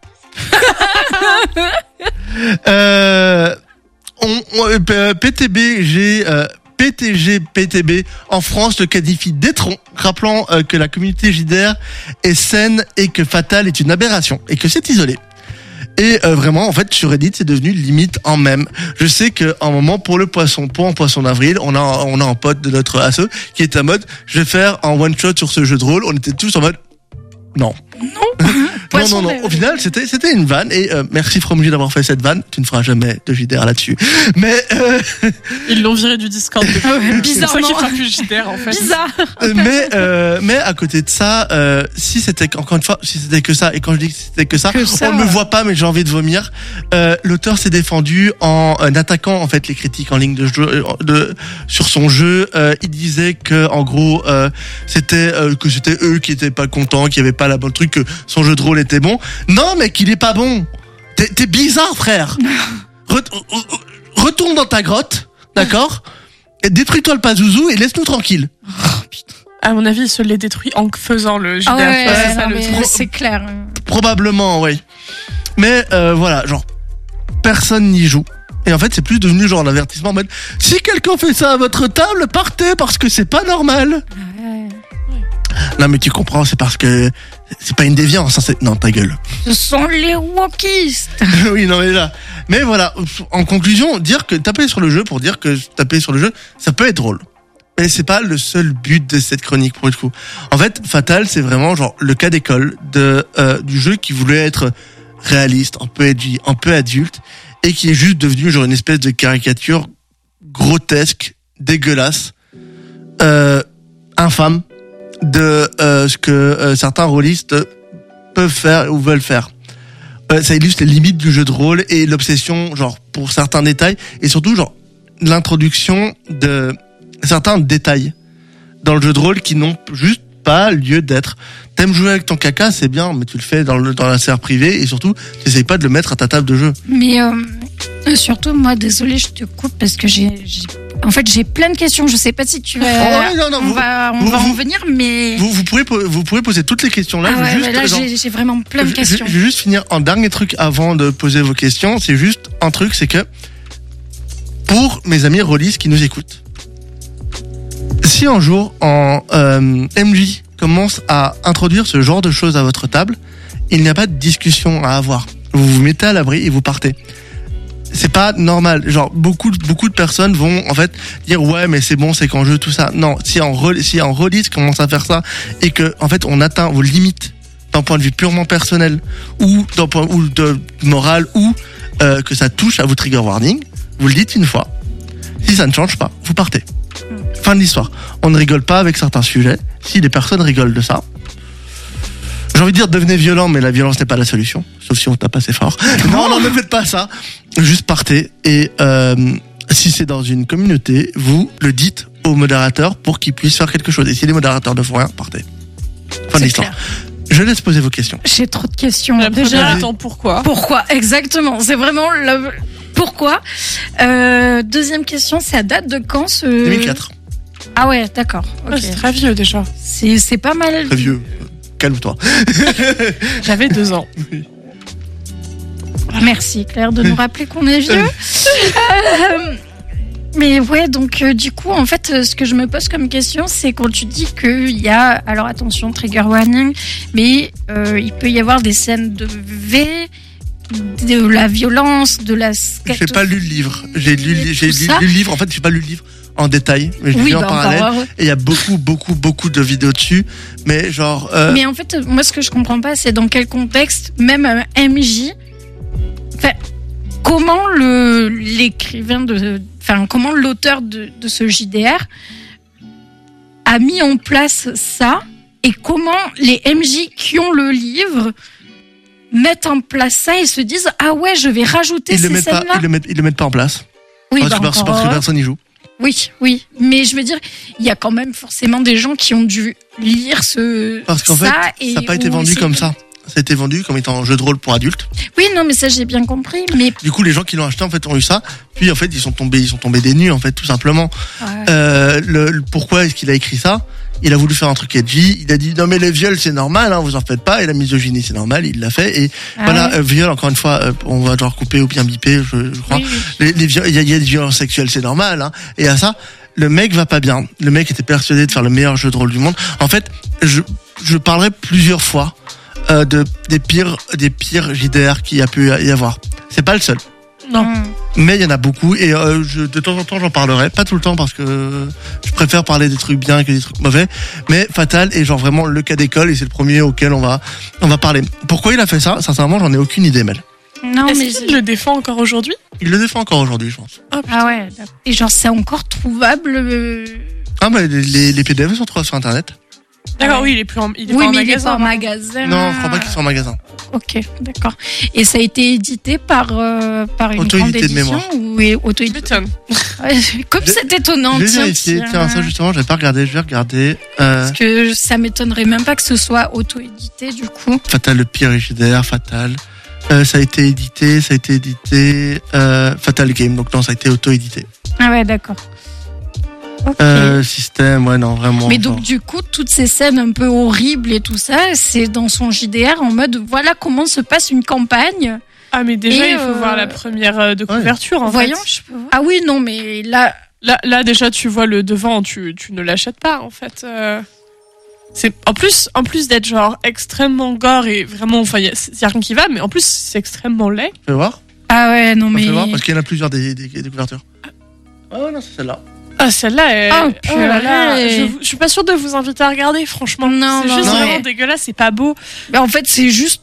PTB en France le qualifie d'étron, rappelant que la communauté JDR est saine et que Fatal est une aberration et que c'est isolé. Et vraiment, en fait, sur Reddit, c'est devenu limite en mème. Je sais qu'à un moment, pour un poisson d'avril, on a un pote de notre asso qui est en mode, je vais faire un one shot sur ce jeu de rôle. On était tous en mode, non. Non. Au final, c'était une vanne et merci Fromuji d'avoir fait cette vanne. Tu ne feras jamais de JDR là-dessus. Mais ils l'ont viré du Discord. Bizarre. C'est ça qui fera plus JDR en fait. Bizarre. Mais à côté de ça, si c'était que ça, et quand je dis que c'était que ça, on ne me voit pas, mais j'ai envie de vomir. L'auteur s'est défendu en attaquant en fait les critiques en ligne sur son jeu. Il disait que en gros c'était eux qui étaient pas contents, qui avaient pas la bonne truc, que son jeu de rôle était bon. Non, mec, il est pas bon. T'es bizarre, frère. Retourne dans ta grotte, d'accord? Et détruis-toi le Pazuzu et laisse-nous tranquille. Oh, putain. À mon avis, il se l'est détruit en faisant le JDR. C'est clair. Probablement, oui. Mais voilà, genre, personne n'y joue. Et en fait, c'est plus devenu genre l'avertissement en mode, si quelqu'un fait ça à votre table, partez parce que c'est pas normal. Non, mais tu comprends, c'est parce que c'est pas une déviance, hein, non, ta gueule. Ce sont les wokistes. Oui, non, mais là. Mais voilà, en conclusion, dire que taper sur le jeu, ça peut être drôle. Mais c'est pas le seul but de cette chronique, pour le coup. En fait, Fatal, c'est vraiment genre le cas d'école du jeu qui voulait être réaliste, un peu edgy, un peu adulte, et qui est juste devenu genre une espèce de caricature grotesque, dégueulasse, infâme, de ce que certains rôlistes peuvent faire ou veulent faire. Ça illustre les limites du jeu de rôle et l'obsession genre pour certains détails et surtout genre l'introduction de certains détails dans le jeu de rôle qui n'ont juste pas lieu d'être. T'aimes jouer avec ton caca, c'est bien, mais tu le fais dans la sphère privée et surtout, t'essayes pas de le mettre à ta table de jeu. Mais Surtout, moi, désolée, je te coupe parce que en fait, j'ai plein de questions. Je sais pas si tu vas. On va en venir, mais. Vous pourrez poser toutes les questions là. J'ai vraiment plein de questions. Je vais juste finir un dernier truc avant de poser vos questions. C'est juste un truc, c'est que pour mes amis rôlistes qui nous écoutent, si un jour en MJ commence à introduire ce genre de choses à votre table, il n'y a pas de discussion à avoir. Vous vous mettez à l'abri et vous partez. C'est pas normal. Genre, beaucoup de personnes vont, en fait, dire, ouais, mais c'est bon, c'est qu'en jeu, tout ça. Non, si en rôliste commence à faire ça et que, en fait, on atteint vos limites d'un point de vue purement personnel ou d'un point, ou de morale ou, que ça touche à vos trigger warnings, vous le dites une fois. Si ça ne change pas, vous partez. Fin de l'histoire. On ne rigole pas avec certains sujets. Si les personnes rigolent de ça, j'ai envie de dire devenez violent, mais la violence n'est pas la solution. Sauf si on tape assez fort. Non, ne faites pas ça. Juste partez. Et si c'est dans une communauté, vous le dites au modérateur pour qu'il puisse faire quelque chose. Et si les modérateurs ne font rien, partez. Fin de l'histoire. Je laisse poser vos questions. J'ai trop de questions. Déjà, attends, pourquoi ? Pourquoi ? Exactement. C'est vraiment pourquoi. Deuxième question, c'est à date de quand ce... 2004. Ah ouais, d'accord. Okay. C'est très vieux déjà. C'est pas mal. Très vieux. Calme-toi. J'avais 2 ans. Oui. Merci Claire de nous rappeler qu'on est vieux. Mais ouais, donc du coup, en fait, ce que je me pose comme question, c'est quand tu dis qu'il y a, alors attention, trigger warning, mais il peut y avoir des scènes de de la violence, de la scatophilie. J'ai pas lu le livre. J'ai lu le livre. En fait, j'ai pas lu le livre en détail, mais je l'ai lu en parallèle. Et il y a beaucoup de vidéos dessus. Mais genre. Mais en fait, moi, ce que je comprends pas, c'est dans quel contexte, même un MJ. Enfin, comment comment l'auteur de ce JDR a mis en place ça, et comment les MJ qui ont le livre mettent en place ça et se disent ah ouais, je vais rajouter ces scènes-là. Ils le mettent pas en place. Oui, parce que personne n'y joue. Oui, mais je veux dire, il y a quand même forcément des gens qui ont dû lire parce qu'en fait, ça n'a pas été vendu comme ça. Ça a été vendu comme étant un jeu de rôle pour adultes. Oui, non, mais ça j'ai bien compris. Mais du coup, les gens qui l'ont acheté en fait ont eu ça. Puis en fait, ils sont tombés des nues en fait, tout simplement. Ouais. Pourquoi est-ce qu'il a écrit ça ? Il a voulu faire un truc edgy. Il a dit non mais les viols c'est normal, vous en faites pas. Et la misogynie c'est normal. Il l'a fait. Et voilà, viol encore une fois, on va devoir couper ou bien biper, je crois. Oui. Il y a des violences sexuelles, c'est normal. Et à ça, le mec va pas bien. Le mec était persuadé de faire le meilleur jeu de rôle du monde. En fait, je parlerai plusieurs fois des pires JDR qu'il y a pu y avoir. C'est pas le seul. Non. Mais il y en a beaucoup et de temps en temps j'en parlerai, pas tout le temps parce que je préfère parler des trucs bien que des trucs mauvais, mais Fatal est genre vraiment le cas d'école et c'est le premier auquel on va parler. Pourquoi il a fait ça ? Sincèrement, j'en ai aucune idée, Mel. Non, mais il le défend encore aujourd'hui ? Il le défend encore aujourd'hui, je pense. Ah ouais. Et genre c'est encore trouvable Ah bah les PDF sont trouvés sur internet. D'accord, oui, il est pas en magasin. Non, je crois pas qu'il soit en magasin. Ok, d'accord. Et ça a été édité par une grande édition ou auto-édité ? Comme c'est étonnant. Je vais vérifier. Tiens, ça justement, je vais regarder. Parce que ça m'étonnerait même pas que ce soit auto-édité du coup. Fatal, le pire JDR, Fatal. Ça a été édité. Fatal Game, donc non, ça a été auto-édité. Ah ouais, d'accord. Okay. Système, ouais, non, vraiment. Mais donc, du coup, toutes ces scènes un peu horribles et tout ça, c'est dans son JDR en mode voilà comment se passe une campagne. Ah, mais déjà, il faut voir la première de couverture, en fait. Je peux voir. Ah oui, non, mais là. Là, déjà, tu vois le devant, tu ne l'achètes pas, en fait. C'est, en plus d'être genre extrêmement gore et vraiment, enfin, y a rien qui va, mais en plus, c'est extrêmement laid. Tu veux voir? Ah ouais, non, mais. Tu veux voir? Parce qu'il y en a plusieurs des couvertures. Oh non, c'est celle-là. Ah, celle-là est... Oh là là. Je suis pas sûre de vous inviter à regarder, franchement. Non, c'est juste vraiment dégueulasse, c'est pas beau. Mais en fait, c'est juste...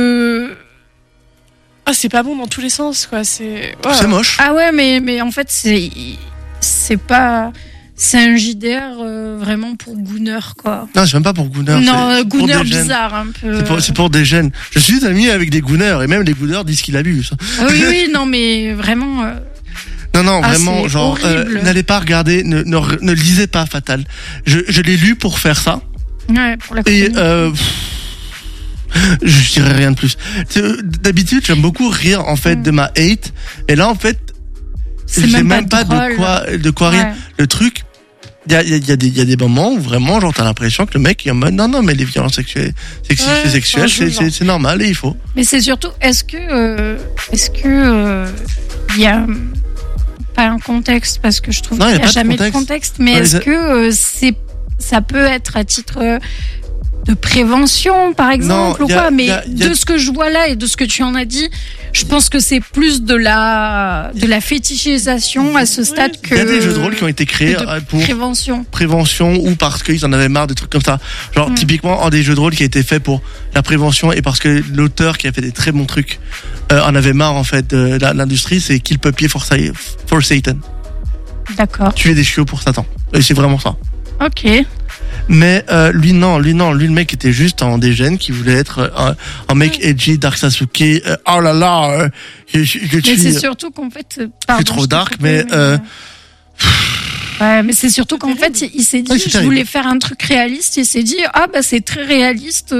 Ah, c'est pas bon dans tous les sens, quoi. C'est moche. Ah ouais, mais en fait, c'est pas... C'est un JDR vraiment pour Gooner, quoi. Non, c'est même pas pour Gooner. Non, Gooner bizarre, un peu. C'est pour des jeunes. Je suis ami avec des Gooners, et même les Gooners disent qu'il abuse. Oui, non, mais vraiment... Non, vraiment, genre, n'allez pas regarder, ne lisez pas Fatal. Je l'ai lu pour faire ça. Ouais, pour la et Je dirais rien de plus. D'habitude, j'aime beaucoup rire en fait de ma hate, et là en fait, C'est j'ai même pas de quoi rire. Ouais. Le truc, il y a des moments où vraiment, genre, t'as l'impression que le mec, il est en mode, non, mais les violences sexuelles, c'est normal et il faut. Mais c'est surtout, est-ce que il y a pas un contexte, parce que je trouve Non, qu'il y a n'y a pas de jamais de contexte. contexte, mais Non, est-ce que ça peut être à titre de prévention, par exemple, Non, ou quoi? Mais y a- de ce que je vois là et de ce que tu en as dit, je pense que c'est plus de la fétichisation à ce stade que Il y a des jeux de rôle qui ont été créés de pour prévention. ou parce qu'ils en avaient marre de trucs comme ça. Genre, typiquement, un des jeux de rôle qui a été fait pour la prévention et parce que l'auteur qui a fait des très bons trucs en avait marre, en fait, de l'industrie, c'est Kill Puppy for Satan. D'accord. Tuer des chiots pour Satan. Et c'est vraiment ça. Ok. Mais lui le mec était juste un dégène qui voulait être un mec edgy, Dark Sasuke. Oh là là, Mais c'est surtout qu'en fait, c'est trop dark, mais ouais, mais c'est surtout qu'en fait, il s'est dit, Ouais, c'est je terrible. voulais faire un truc réaliste. Il s'est dit, c'est très réaliste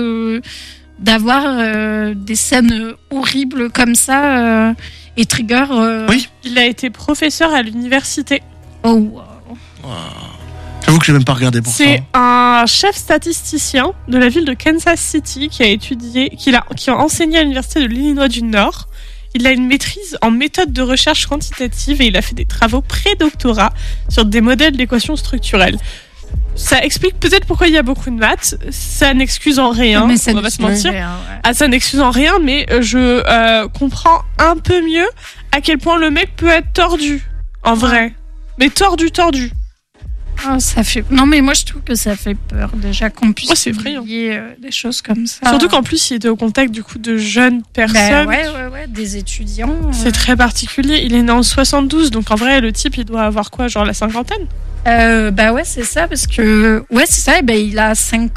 d'avoir des scènes horribles comme ça et Trigger. Oui. Il a été professeur à l'université. Oh. Wow. j'avoue que j'ai même pas regardé pour ça. C'est un chef statisticien de la ville de Kansas City qui a étudié, qui a enseigné à l'université de l'Illinois du Nord. Il a une maîtrise en méthode de recherche quantitative et il a fait des travaux pré-doctorat sur des modèles d'équations structurelles. Ça explique peut-être pourquoi il y a beaucoup de maths. Ça n'excuse en rien, Mais ça on va pas se mentir. ouais. Ça n'excuse en rien, mais je comprends un peu mieux à quel point le mec peut être tordu, en vrai. Mais tordu. Ça fait. Non, mais moi je trouve que ça fait peur déjà qu'on puisse Ouais, c'est effrayant. publier des choses comme ça. Surtout qu'en plus, il était au contact du coup de jeunes personnes. Ouais, des étudiants. C'est très particulier. Il est né en 72, donc en vrai, le type, il doit avoir quoi, genre la cinquantaine? Ouais, c'est ça, parce que. Ouais, c'est ça, et il a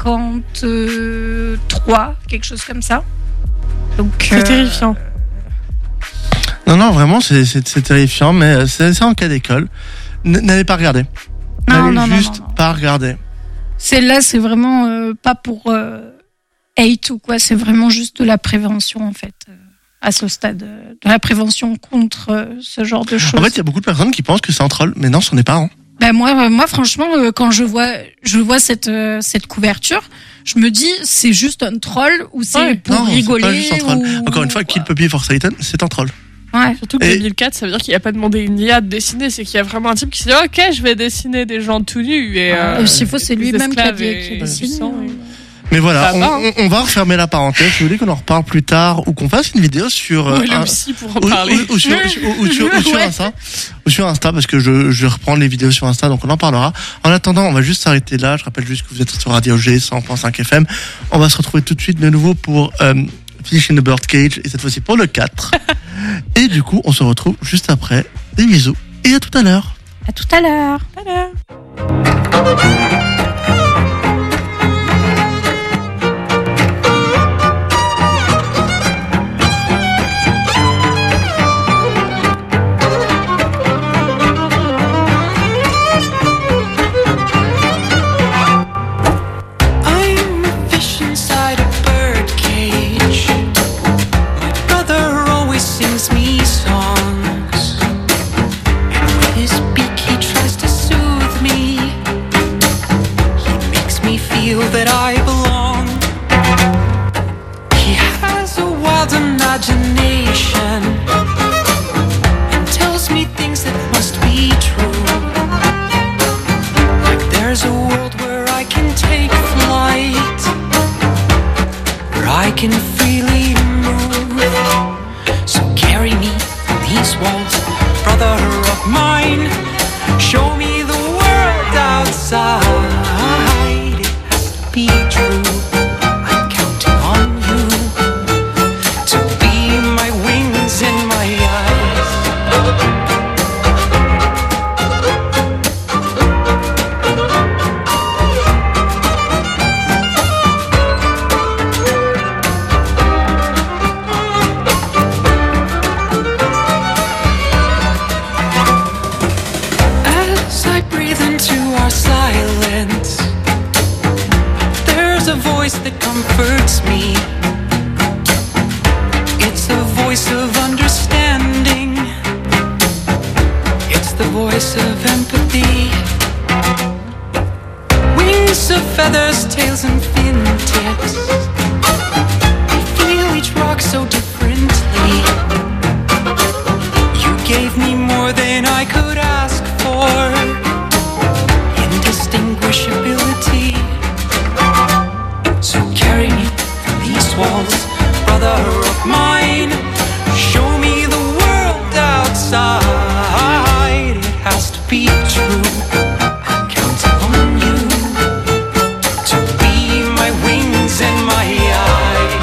53, quelque chose comme ça. Donc. C'est terrifiant. Non, vraiment, c'est terrifiant, mais c'est un cas d'école. N'allez pas regarder. Non. Pas regarder. C'est vraiment pas pour hate ou quoi, c'est vraiment juste de la prévention en fait, à ce stade, de la prévention contre ce genre de choses. En fait, il y a beaucoup de personnes qui pensent que c'est un troll, mais non, ce n'est pas. Hein. Moi, franchement, quand je vois cette couverture, je me dis c'est juste un troll ou c'est pour non, rigoler. C'est pas juste un troll. Ou... Encore une fois, Kill Puppy for Satan, c'est un troll. Ouais. Surtout que 2004, ça veut dire qu'il a pas demandé une IA de dessiner, c'est qu'il y a vraiment un type qui s'est dit ok, je vais dessiner des gens tout nus et s'il faut, c'est lui-même qui a et dessiné. Mais voilà, Ça va, on va refermer la parenthèse. Si vous voulez qu'on en reparle plus tard ou qu'on fasse une vidéo sur le psy pour en parler. ou sur Insta, ou sur Insta, parce que je vais reprendre les vidéos sur Insta, donc on en parlera. En attendant, on va juste s'arrêter là. Je rappelle juste que vous êtes sur Radio G 100.5 FM. On va se retrouver tout de suite de nouveau pour Fish in the Birdcage, et cette fois-ci pour le 4. Et du coup, on se retrouve juste après. Des bisous et à tout à l'heure. À tout à l'heure. that I belong. He has a wild imagination and tells me things that must be true. Like there's a world where I can take flight, where I can freely move. So carry me on these walls, brother of mine. Show me the world outside. It has to be true. feathers, tails, and fingertips. I feel each rock so differently. You gave me more than I could ask for. Indistinguishability. So carry me through these walls, brother of mine. Show me the world outside. It has to be true. I'm counting on you to be my wings and my eyes.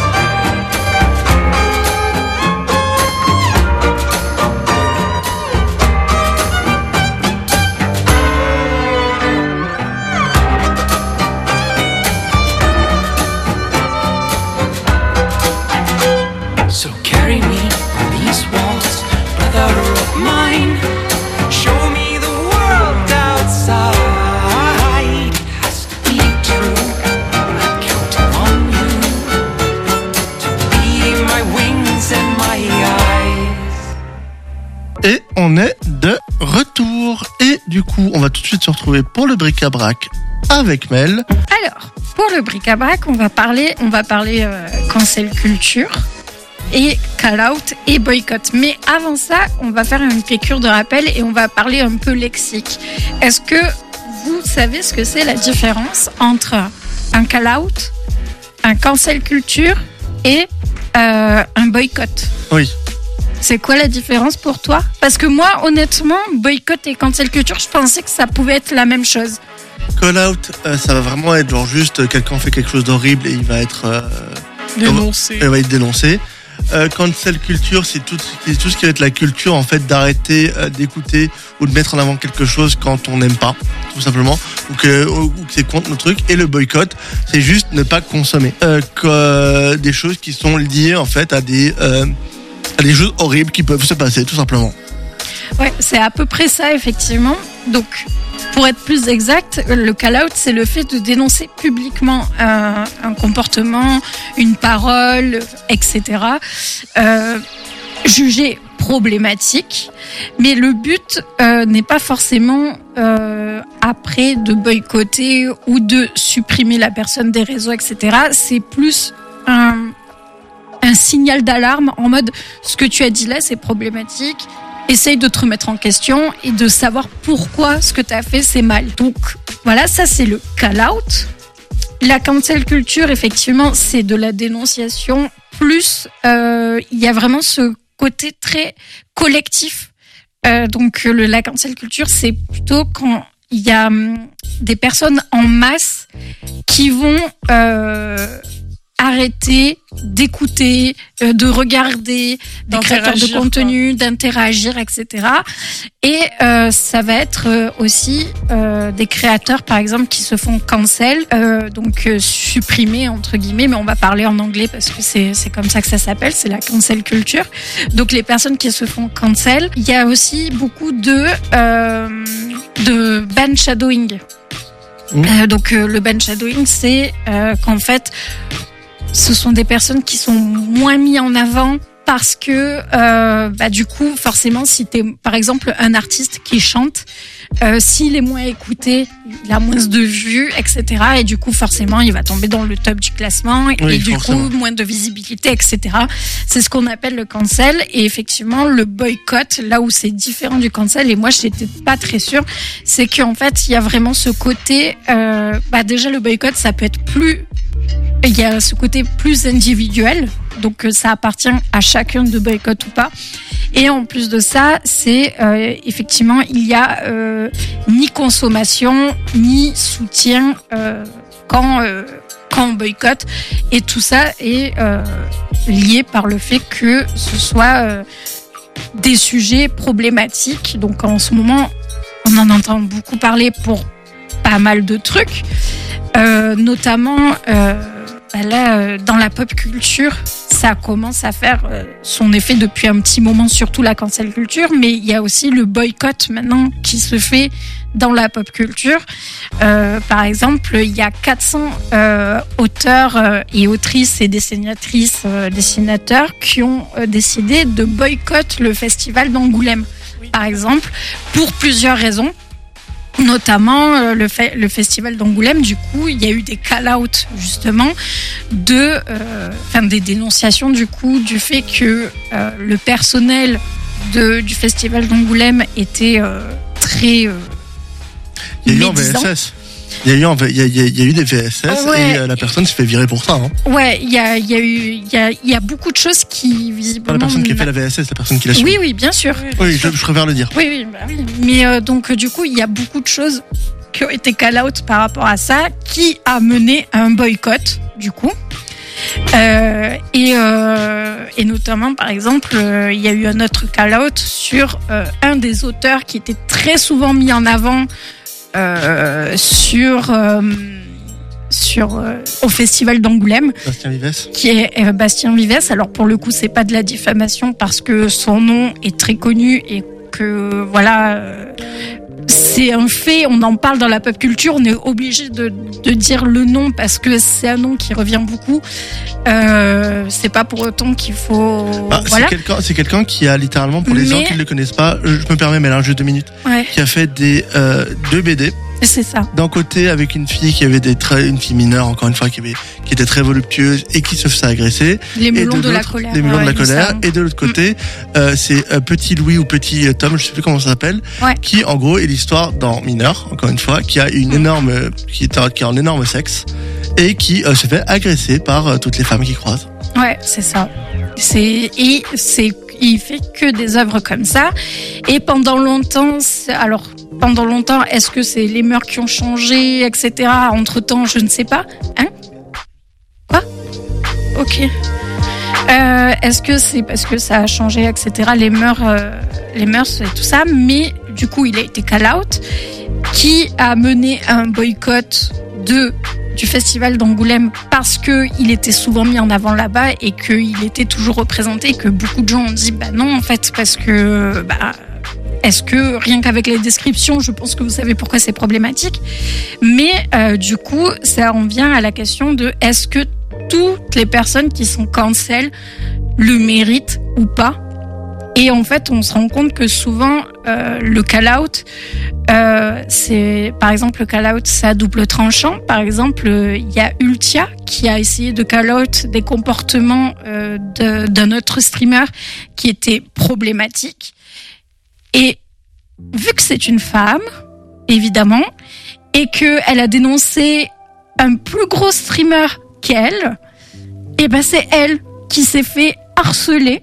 So carry me on these walls, brother of mine. Show me the world outside. It has to be true. I'm counting on you to be my wings and my eyes. Et on est de retour. Et du coup, on va tout de suite se retrouver pour le bric-à-brac avec Mel. Alors, pour le bric-à-brac, on va parler cancel culture et call-out et boycott. Mais avant ça, on va faire une piqûre de rappel et on va parler un peu lexique. Est-ce que vous savez ce que c'est la différence entre un call-out, un cancel culture et un boycott? Oui. C'est quoi la différence pour toi? Parce que moi, honnêtement, boycott et cancel culture, je pensais que ça pouvait être la même chose. Call out, ça va vraiment être genre juste quelqu'un fait quelque chose d'horrible et il va être Dénoncé. Il va être dénoncé. Cancel culture, c'est tout ce qui va être la culture en fait d'arrêter d'écouter ou de mettre en avant quelque chose quand on n'aime pas, tout simplement, ou que c'est contre nos trucs. Et le boycott, c'est juste ne pas consommer des choses qui sont liées en fait à des choses horribles qui peuvent se passer, tout simplement. Ouais, c'est à peu près ça, effectivement. Donc, pour être plus exact, le call-out, c'est le fait de dénoncer publiquement un comportement, une parole, etc. Jugé problématique. Mais le but n'est pas forcément après de boycotter ou de supprimer la personne des réseaux, etc. C'est plus un signal d'alarme en mode ce que tu as dit là, c'est problématique. Essaye de te remettre en question et de savoir pourquoi ce que tu as fait, c'est mal. Donc, voilà, ça, c'est le call-out. La cancel culture, effectivement, c'est de la dénonciation. Plus, il y a vraiment ce côté très collectif. Donc, la cancel culture, c'est plutôt quand il y a des personnes en masse qui vont arrêter d'écouter, de regarder des créateurs de contenu, d'interagir, etc. Et ça va être aussi des créateurs, par exemple, qui se font cancel, donc supprimer entre guillemets, mais on va parler en anglais parce que c'est comme ça que ça s'appelle, c'est la cancel culture. Donc les personnes qui se font cancel, il y a aussi beaucoup de ban shadowing. Donc le ban shadowing, c'est qu'en fait ce sont des personnes qui sont moins mises en avant parce que du coup forcément si t'es par exemple un artiste qui chante, s'il est moins écouté, il a moins de vues, etc. Et du coup forcément il va tomber dans le top du classement et du coup moins de visibilité, etc. C'est ce qu'on appelle le cancel. Et effectivement le boycott, là où c'est différent du cancel, et moi je n'étais pas très sûre, c'est qu'en fait il y a vraiment ce côté déjà le boycott ça peut être plus, il y a ce côté plus individuel, donc ça appartient à chacun de boycott ou pas. Et en plus de ça, c'est effectivement, il y a ni consommation, ni soutien quand on boycotte. Et tout ça est lié par le fait que ce soit des sujets problématiques. Donc en ce moment, on en entend beaucoup parler pour pas mal de trucs, notamment dans la pop culture, ça commence à faire son effet depuis un petit moment, surtout la cancel culture, mais il y a aussi le boycott maintenant qui se fait dans la pop culture. Par exemple, il y a 400 auteurs et autrices et dessinateurs qui ont décidé de boycotter le festival d'Angoulême, par exemple, pour plusieurs raisons. Notamment le festival d'Angoulême, du coup, il y a eu des call-out justement des dénonciations du coup du fait que le personnel du festival d'Angoulême était très Il y a eu en médisant. VSS. Il y a eu des VSS et la personne s'est fait virer pour ça. Hein. Ouais, il y a beaucoup de choses qui visiblement. Pas la personne qui a fait la VSS, la personne qui l'a suivi. Oui, bien sûr. Oui, je préfère le dire. Oui. Mais donc du coup, il y a beaucoup de choses qui ont été call-out par rapport à ça, qui a mené à un boycott, du coup. Et notamment, par exemple, il y a eu un autre call-out sur un des auteurs qui était très souvent mis en avant au festival d'Angoulême, Bastien Vives. qui est Bastien Vives. Alors pour le coup, c'est pas de la diffamation parce que son nom est très connu et que voilà, c'est un fait. On en parle dans la pop culture. On est obligé de dire le nom parce que c'est un nom qui revient beaucoup. C'est pas pour autant qu'il faut. Voilà. C'est quelqu'un qui a littéralement, pour les gens qui ne le connaissent pas, je me permets, mais là, juste 2 minutes, qui a fait des 2 BD. C'est ça. D'un côté, avec une fille qui avait une fille mineure, encore une fois, qui était très voluptueuse et qui se faisait agresser. Les melons de la colère. Les melons de la colère. Et de l'autre côté, c'est Petit Louis ou Petit Tom, je sais plus comment ça s'appelle, qui, en gros, est l'histoire d'un mineur, encore une fois, qui a qui a un énorme sexe et qui se fait agresser par toutes les femmes qu'il croise. Ouais, c'est ça. Il fait que des œuvres comme ça. Et pendant longtemps, est-ce que c'est les mœurs qui ont changé, etc. Entre-temps, je ne sais pas. Hein? Quoi? Ok. Est-ce que c'est parce que ça a changé, etc. Les mœurs et tout ça. Mais du coup, il a été call-out, qui a mené à un boycott du festival d'Angoulême parce que il était souvent mis en avant là-bas et qu'il était toujours représenté, que beaucoup de gens ont dit non en fait, parce que est-ce que rien qu'avec les descriptions, je pense que vous savez pourquoi c'est problématique. Mais du coup, ça en vient à la question de est-ce que toutes les personnes qui sont cancel le méritent ou pas. Et en fait, on se rend compte que souvent, le call-out, c'est, par exemple, le call-out, c'est à double tranchant. Par exemple, il y a Ultia qui a essayé de call-out des comportements d'un autre streamer qui étaient problématiques. Et vu que c'est une femme, évidemment, et qu'elle a dénoncé un plus gros streamer qu'elle, et c'est elle qui s'est fait harceler.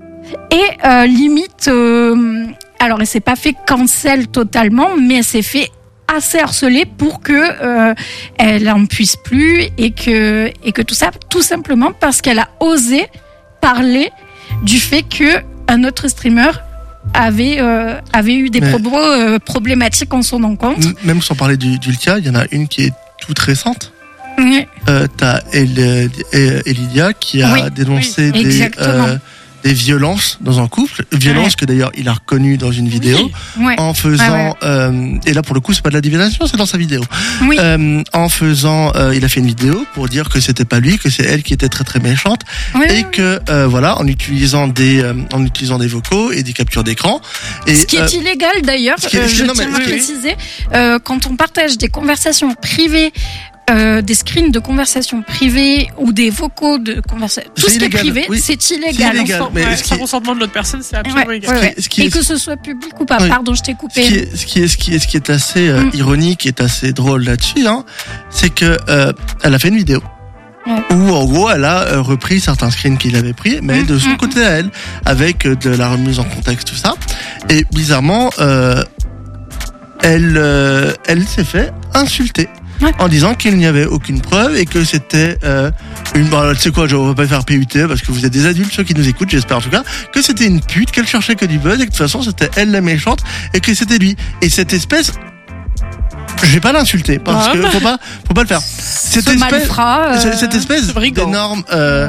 Et limite, alors elle s'est pas fait cancel totalement, mais elle s'est fait assez harceler pour que elle en puisse plus et que tout ça, tout simplement parce qu'elle a osé parler du fait que un autre streamer avait eu des propos problématiques en son encontre. Même sans parler d'Ultia, il y en a une qui est toute récente. Oui. T'as Elidia qui a dénoncé des violences dans un couple, violences que d'ailleurs il a reconnues dans une vidéo, en faisant et là pour le coup c'est pas de la divination, c'est dans sa vidéo. En faisant il a fait une vidéo pour dire que c'était pas lui, que c'est elle qui était très très méchante, et que en utilisant des vocaux et des captures d'écran, et ce qui est illégal d'ailleurs, je tiens à préciser, quand on partage des conversations privées, des screens de conversations privées ou des vocaux de conversation, tout ce qui est privé, c'est illégal. Sans consentement de l'autre personne, c'est absolument illégal. Et que ce soit public ou pas. Pardon, je t'ai coupé. Ce qui est assez ironique et assez drôle là-dessus, c'est que elle a fait une vidéo où en gros elle a repris certains screens qu'il avait pris, mais de son côté à elle, avec de la remise en contexte, tout ça. Et bizarrement, elle s'est fait insulter. En disant qu'il n'y avait aucune preuve et que c'était tu sais quoi, je ne vais pas faire PUT parce que vous êtes des adultes, ceux qui nous écoutent, j'espère en tout cas, que c'était une pute, qu'elle cherchait que du buzz et que de toute façon c'était elle la méchante et que c'était lui. Et cette espèce, je vais pas l'insulter parce que faut pas le faire. Cette espèce d'énorme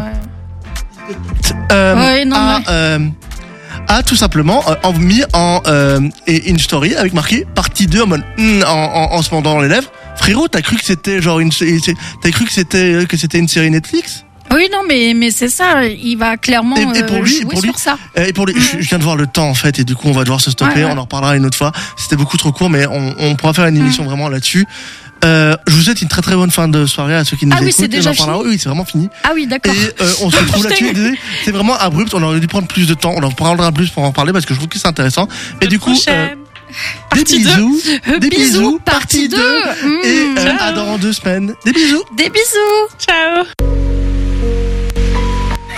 a tout simplement mis en une story avec marqué partie 2 en mode en se mordant les lèvres. Frérot, t'as cru que c'était une série Netflix? Oui, non, mais c'est ça. Il va clairement Et pour lui, jouer sur ça. Et pour lui, je viens de voir le temps en fait, et du coup on va devoir se stopper. Ouais. On en reparlera une autre fois. C'était beaucoup trop court, mais on pourra faire une émission vraiment là-dessus. Je vous souhaite une très très bonne fin de soirée à ceux qui nous écoutent. C'est déjà fini. Oui, c'est vraiment fini. Ah oui, d'accord. Et on se retrouve là-dessus. Désolé, c'est vraiment abrupt. On aurait dû prendre plus de temps. On en prendra plus pour en parler parce que je trouve que c'est intéressant. Et du coup, des bisous, partie 2. Et à dans 2 semaines. Des bisous. Des bisous. Ciao.